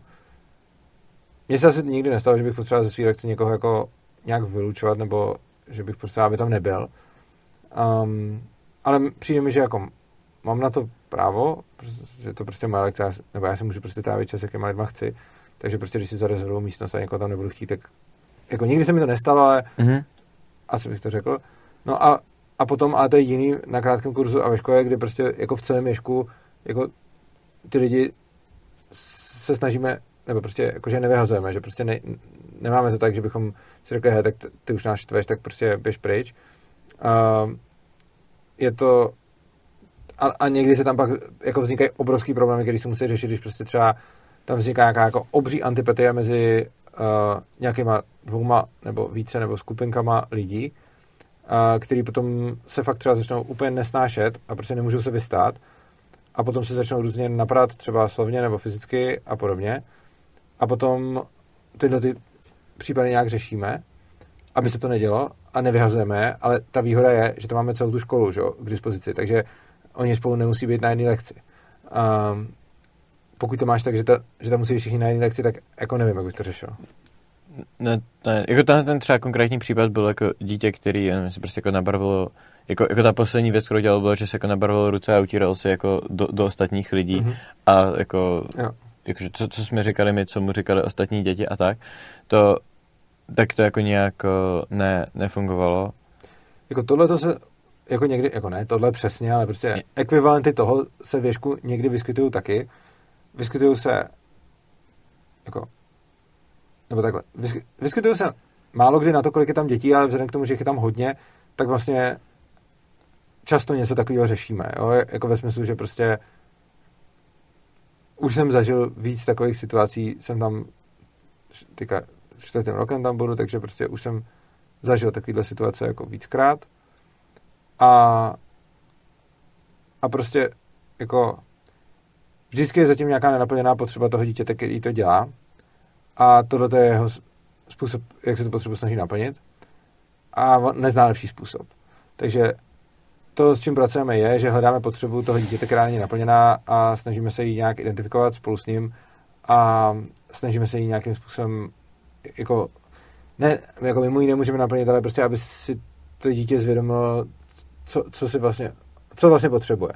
mně se asi nikdy nestalo, že bych potřeboval ze svý lekce někoho jako nějak vylučovat, nebo že bych potřeboval, aby tam nebyl. Um, ale přijde mi, že jako mám na to právo, že to prostě moje lekce, nebo já si můžu prostě trávit čas, jakýma lidma chci, takže prostě, když si zarezervuju místnost a někoho tam nebudu chtít, tak jako nikdy se mi to nestalo, ale mm-hmm. asi bych to řekl. No a A potom, ale to je jiný na krátkém kurzu a ve škole, kde prostě jako v celém Ježku jako ty lidi se snažíme, nebo prostě jakože nevyhazujeme, že prostě ne, nemáme to tak, že bychom si řekli, hej, tak ty už nás štveš, tak prostě běž pryč. Uh, je to a, a někdy se tam pak jako vznikají obrovský problémy, který se musí řešit, když prostě třeba tam vzniká nějaká jako obří antipatie mezi uh, nějakýma dvouma nebo více nebo skupinkama lidí, uh, který potom se fakt třeba začnou úplně nesnášet a prostě nemůžou se vystát a potom se začnou různě napadat třeba slovně nebo fyzicky a podobně. A potom tyhle ty případy nějak řešíme, aby se to nedělo a nevyhazujeme je, ale ta výhoda je, že tam máme celou tu školu, že, k dispozici, takže oni spolu nemusí být na jedné lekci. Um, pokud to máš tak, že, ta, že tam musí být všichni na jedné lekci, tak jako nevím, jak bych to řešil. Ne, ne, jako ten, ten třeba konkrétní případ byl jako dítě, který jenom si prostě jako nabarvilo, jako, jako ta poslední věc, kterou dělal, bylo, že se jako nabarvilo ruce a utíral se jako do, do ostatních lidí mm-hmm. a jako, jakože co, co jsme říkali my, co mu říkali ostatní děti a tak, to, tak to jako nějak ne, nefungovalo. Jako tohle to se, jako někdy, jako ne, tohle přesně, ale prostě je. Ekvivalenty toho se věšku někdy vyskytují taky. Vyskytují se jako nebo takhle, vyskytují se málo kdy na to, kolik je tam dětí, ale vzhledem k tomu, že je tam hodně, tak vlastně často něco takového řešíme. Jo? Jako ve smyslu, že prostě už jsem zažil víc takových situací, jsem tam teďka čtvrtým rokem tam budu, takže prostě už jsem zažil takovýhle situace jako víckrát a a prostě jako vždycky je zatím nějaká nenaplněná potřeba toho dítěte, který to dělá. A tohle je jeho způsob, jak se to potřebu snaží naplnit. A nezná lepší způsob. Takže to, s čím pracujeme, je, že hledáme potřebu toho dítěte, která není naplněná a snažíme se ji nějak identifikovat spolu s ním a snažíme se ji nějakým způsobem jako, ne, jako mimo ji nemůžeme naplnit, ale prostě, aby si to dítě zvědomilo, co, co si vlastně, co vlastně potřebuje.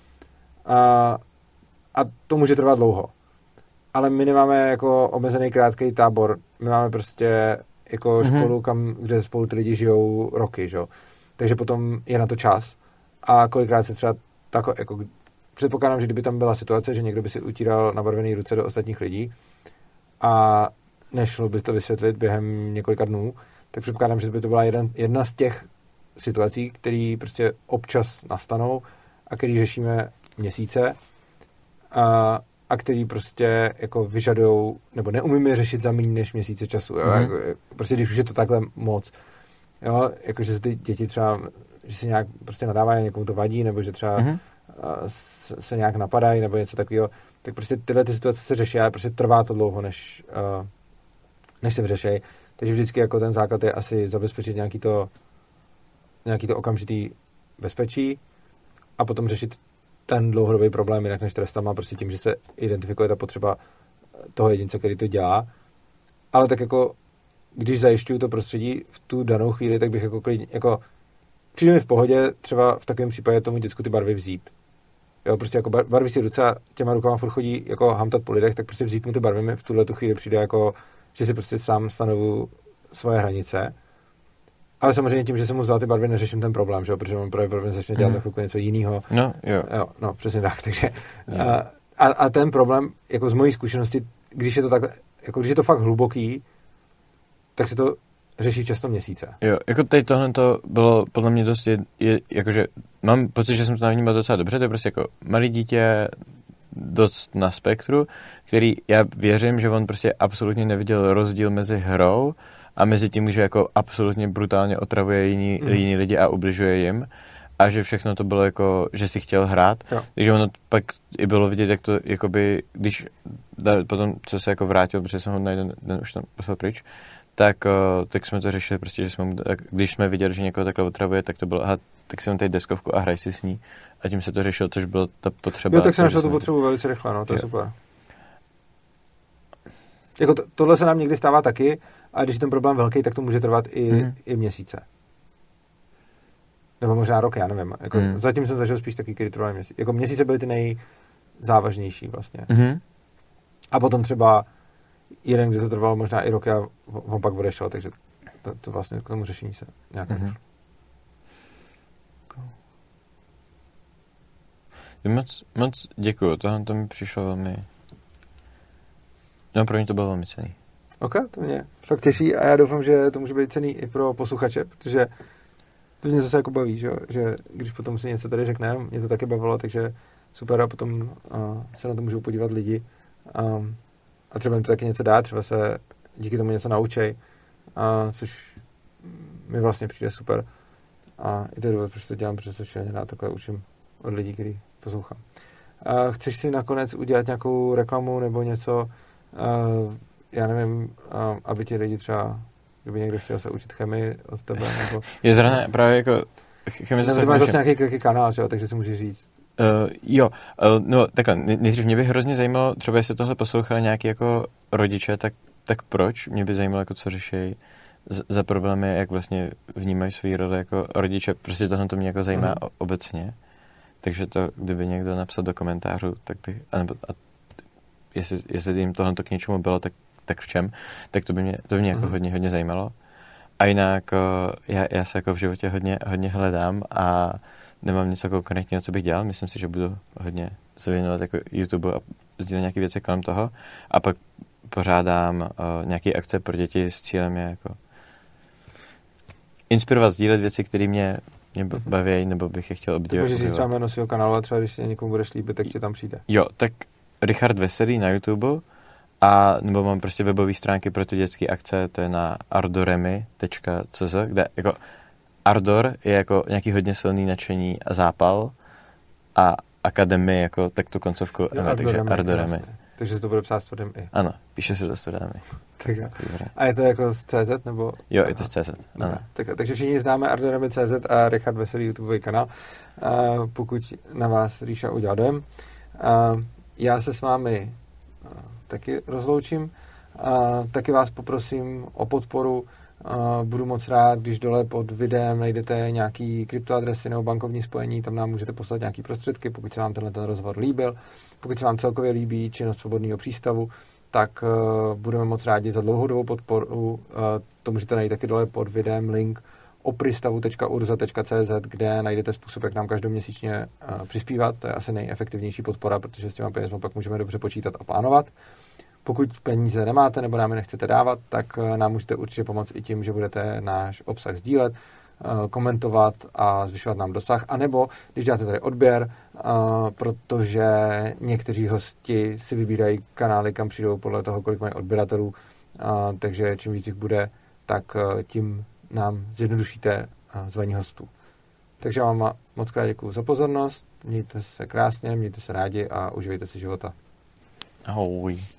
A, a to může trvat dlouho. Ale my nemáme jako omezený krátký tábor. My máme prostě jako mm-hmm. školu, kam, kde spolu ty lidi žijou roky, že? Takže potom je na to čas. A kolikrát se třeba tak, jako, předpokládám, že kdyby tam byla situace, že někdo by si utíral nabarvený ruce do ostatních lidí a nešlo by to vysvětlit během několika dnů, tak předpokládám, že by to byla jeden, jedna z těch situací, které prostě občas nastanou a který řešíme měsíce a a který prostě jako vyžadujou, nebo neumíme řešit za méně než měsíce času. Jo? Mm. Jako, prostě když už je to takhle moc. Jo? Jako, že se ty děti třeba, že se nějak prostě nadávají, někomu to vadí, nebo že třeba mm. se, se nějak napadají, nebo něco takového, tak prostě tyhle ty situace se řeší, ale prostě trvá to dlouho, než, uh, než se vyřešejí. Takže vždycky jako ten základ je asi zabezpečit nějaký to, nějaký to okamžitý bezpečí a potom řešit ten dlouhodobý problém jinak než trestama, prostě tím, že se identifikuje ta potřeba toho jedince, který to dělá. Ale tak jako, když zajišťuju to prostředí v tu danou chvíli, tak bych jako klidně, jako přijde mi v pohodě třeba v takovém případě tomu děcku ty barvy vzít. Jo, prostě jako barví si ruce a těma rukama furt chodí jako hamtat po lidech, tak prostě vzít mu ty barvy mi v tuhle tu chvíli přijde jako, že si prostě sám stanovu svoje hranice. Ale samozřejmě tím, že jsem mu vzal ty barvy, neřeším ten problém, že? Protože on pravděpodobně začne dělat mm. za chvilku něco jiného. No, jo. jo. No, přesně tak. Takže, a, a ten problém, jako z mojí zkušenosti, když je to tak, jako když je to fakt hluboký, tak se to řeší často měsíce. Jo, jako teď tohle to bylo podle mě dost, je, je, jakože mám pocit, že jsem to navnímal docela dobře, to je prostě jako malý dítě dost na spektru, který já věřím, že on prostě absolutně neviděl rozdíl mezi hrou a mezi tím, že jako absolutně brutálně otravuje jiní, mm. jiní lidi a ubližuje jim a že všechno to bylo jako, že si chtěl hrát. Jo. Takže ono pak i bylo vidět, jak to jakoby, když potom, co se jako vrátil, protože jsem ho na jeden den už tam poslal pryč, tak, tak jsme to řešili prostě, že jsme, když jsme viděli, že někoho takhle otravuje, tak to bylo, aha, tak si on tady deskovku a hraj si s ní a tím se to řešilo, což bylo ta potřeba. Jo, tak jsem našel tu potřebu velice rychle, no, to je jo. super. Jako to, tohle se nám někdy stává taky, a když je ten problém velký, tak to může trvat i, mm. i měsíce. Nebo možná rok, já nevím. Jako mm. Zatím jsem zažil spíš taky, který trval měsíc. Jako měsíce byly ty nejzávažnější vlastně. Mm. A potom třeba jeden, kde to trvalo možná i rok a on pak odešel, takže to, to vlastně k tomu řešení se nějak mm. Moc, moc děkuju, tohle to mi přišlo velmi... No, pro mě to bylo velmi cenný. Ok, to mě fakt těší a já doufám, že to může být cenný i pro posluchače, protože to mě zase jako baví, že, že když potom si něco tady řekneme, mě to taky bavilo, takže super a potom uh, se na to můžou podívat lidi um, a třeba jim to taky něco dá, třeba se díky tomu něco naučej, uh, což mi vlastně přijde super a i to je důvod, proč to dělám, protože se všechny rád takhle učím od lidí, který poslouchám. Uh, chceš si nakonec udělat nějakou reklamu nebo něco, uh, já nevím, um, aby ti lidi třeba, kdyby někdo chtěl se učit chemii od tebe, nebo... Je zrovna právě jako... Chemii nebo ty máš vlastně nějaký, nějaký kanál, čo? Takže si můžeš říct. Uh, jo, uh, no takhle, nejdřív mě by hrozně zajímalo, třeba jestli tohle poslouchali nějaký jako rodiče, tak, tak proč? Mě by zajímalo, jako co řeší z, za problémy, jak vlastně vnímají svý roli jako rodiče, prostě tohle to mě jako zajímá mm. obecně. Takže to, kdyby někdo napsal do komentářů, tak bych, anebo, a jestli, jestli jim tohle k něčemu bylo, tak, tak v čem, tak to by mě, to by mě mm. jako hodně, hodně zajímalo. A jinak já, já se jako v životě hodně, hodně hledám a nemám něco konkrétního, co bych dělal. Myslím si, že budu hodně se věnovat jako YouTube a sdílet nějaké věci kolem toho. A pak pořádám uh, nějaké akce pro děti s cílem je jako inspirovat, sdílet věci, které mě, mě baví, nebo bych je chtěl obdivovat. Takže si třeba jméno svého kanálu a třeba když tě někomu budeš líbit, tak tě tam přijde. Jo, tak Richard Veselý na YouTube a nebo mám prostě webové stránky pro ty dětské akce, to je na ardoremy tečka cé zet, kde jako Ardor je jako nějaký hodně silný nadšení a zápal a Akademie jako tak tu koncovku, jo, ano, takže Ardoremy. Vlastně. Takže se to bude psát s tvrdým i. Ano, píše se to s tvrdým i. A je to jako z C Z nebo? Jo, je to z C Z, ano. Tak, takže všichni známe Ardoremy tečka cé zet a Richard Veselý YouTubeový kanál, uh, pokud na vás Ríša udělal dojem. Uh, já se s vámi uh, taky rozloučím. Uh, taky vás poprosím o podporu. Uh, budu moc rád, když dole pod videem najdete nějaký kryptoadresy nebo bankovní spojení, tam nám můžete poslat nějaký prostředky, pokud se vám tenhle ten rozhovor líbil. Pokud se vám celkově líbí činnost Svobodného přístavu, tak uh, budeme moc rádi za dlouhodobou podporu. Uh, to můžete najít taky dole pod videem link opristavu tečka urza tečka cé zet, kde najdete způsob, jak nám každoměsíčně uh, přispívat. To je asi nejefektivnější podpora, protože s těma penězma pak můžeme dobře počítat a plánovat. Pokud peníze nemáte nebo nám je nechcete dávat, tak nám můžete určitě pomoct i tím, že budete náš obsah sdílet, komentovat a zvyšovat nám dosah, anebo když dáte tady odběr, protože někteří hosti si vybírají kanály, kam přijdou podle toho, kolik mají odběratelů, takže čím víc jich bude, tak tím nám zjednodušíte zvaní hostů. Takže vám moc krát děkuju za pozornost, mějte se krásně, mějte se rádi a uživejte si života. Ahoj.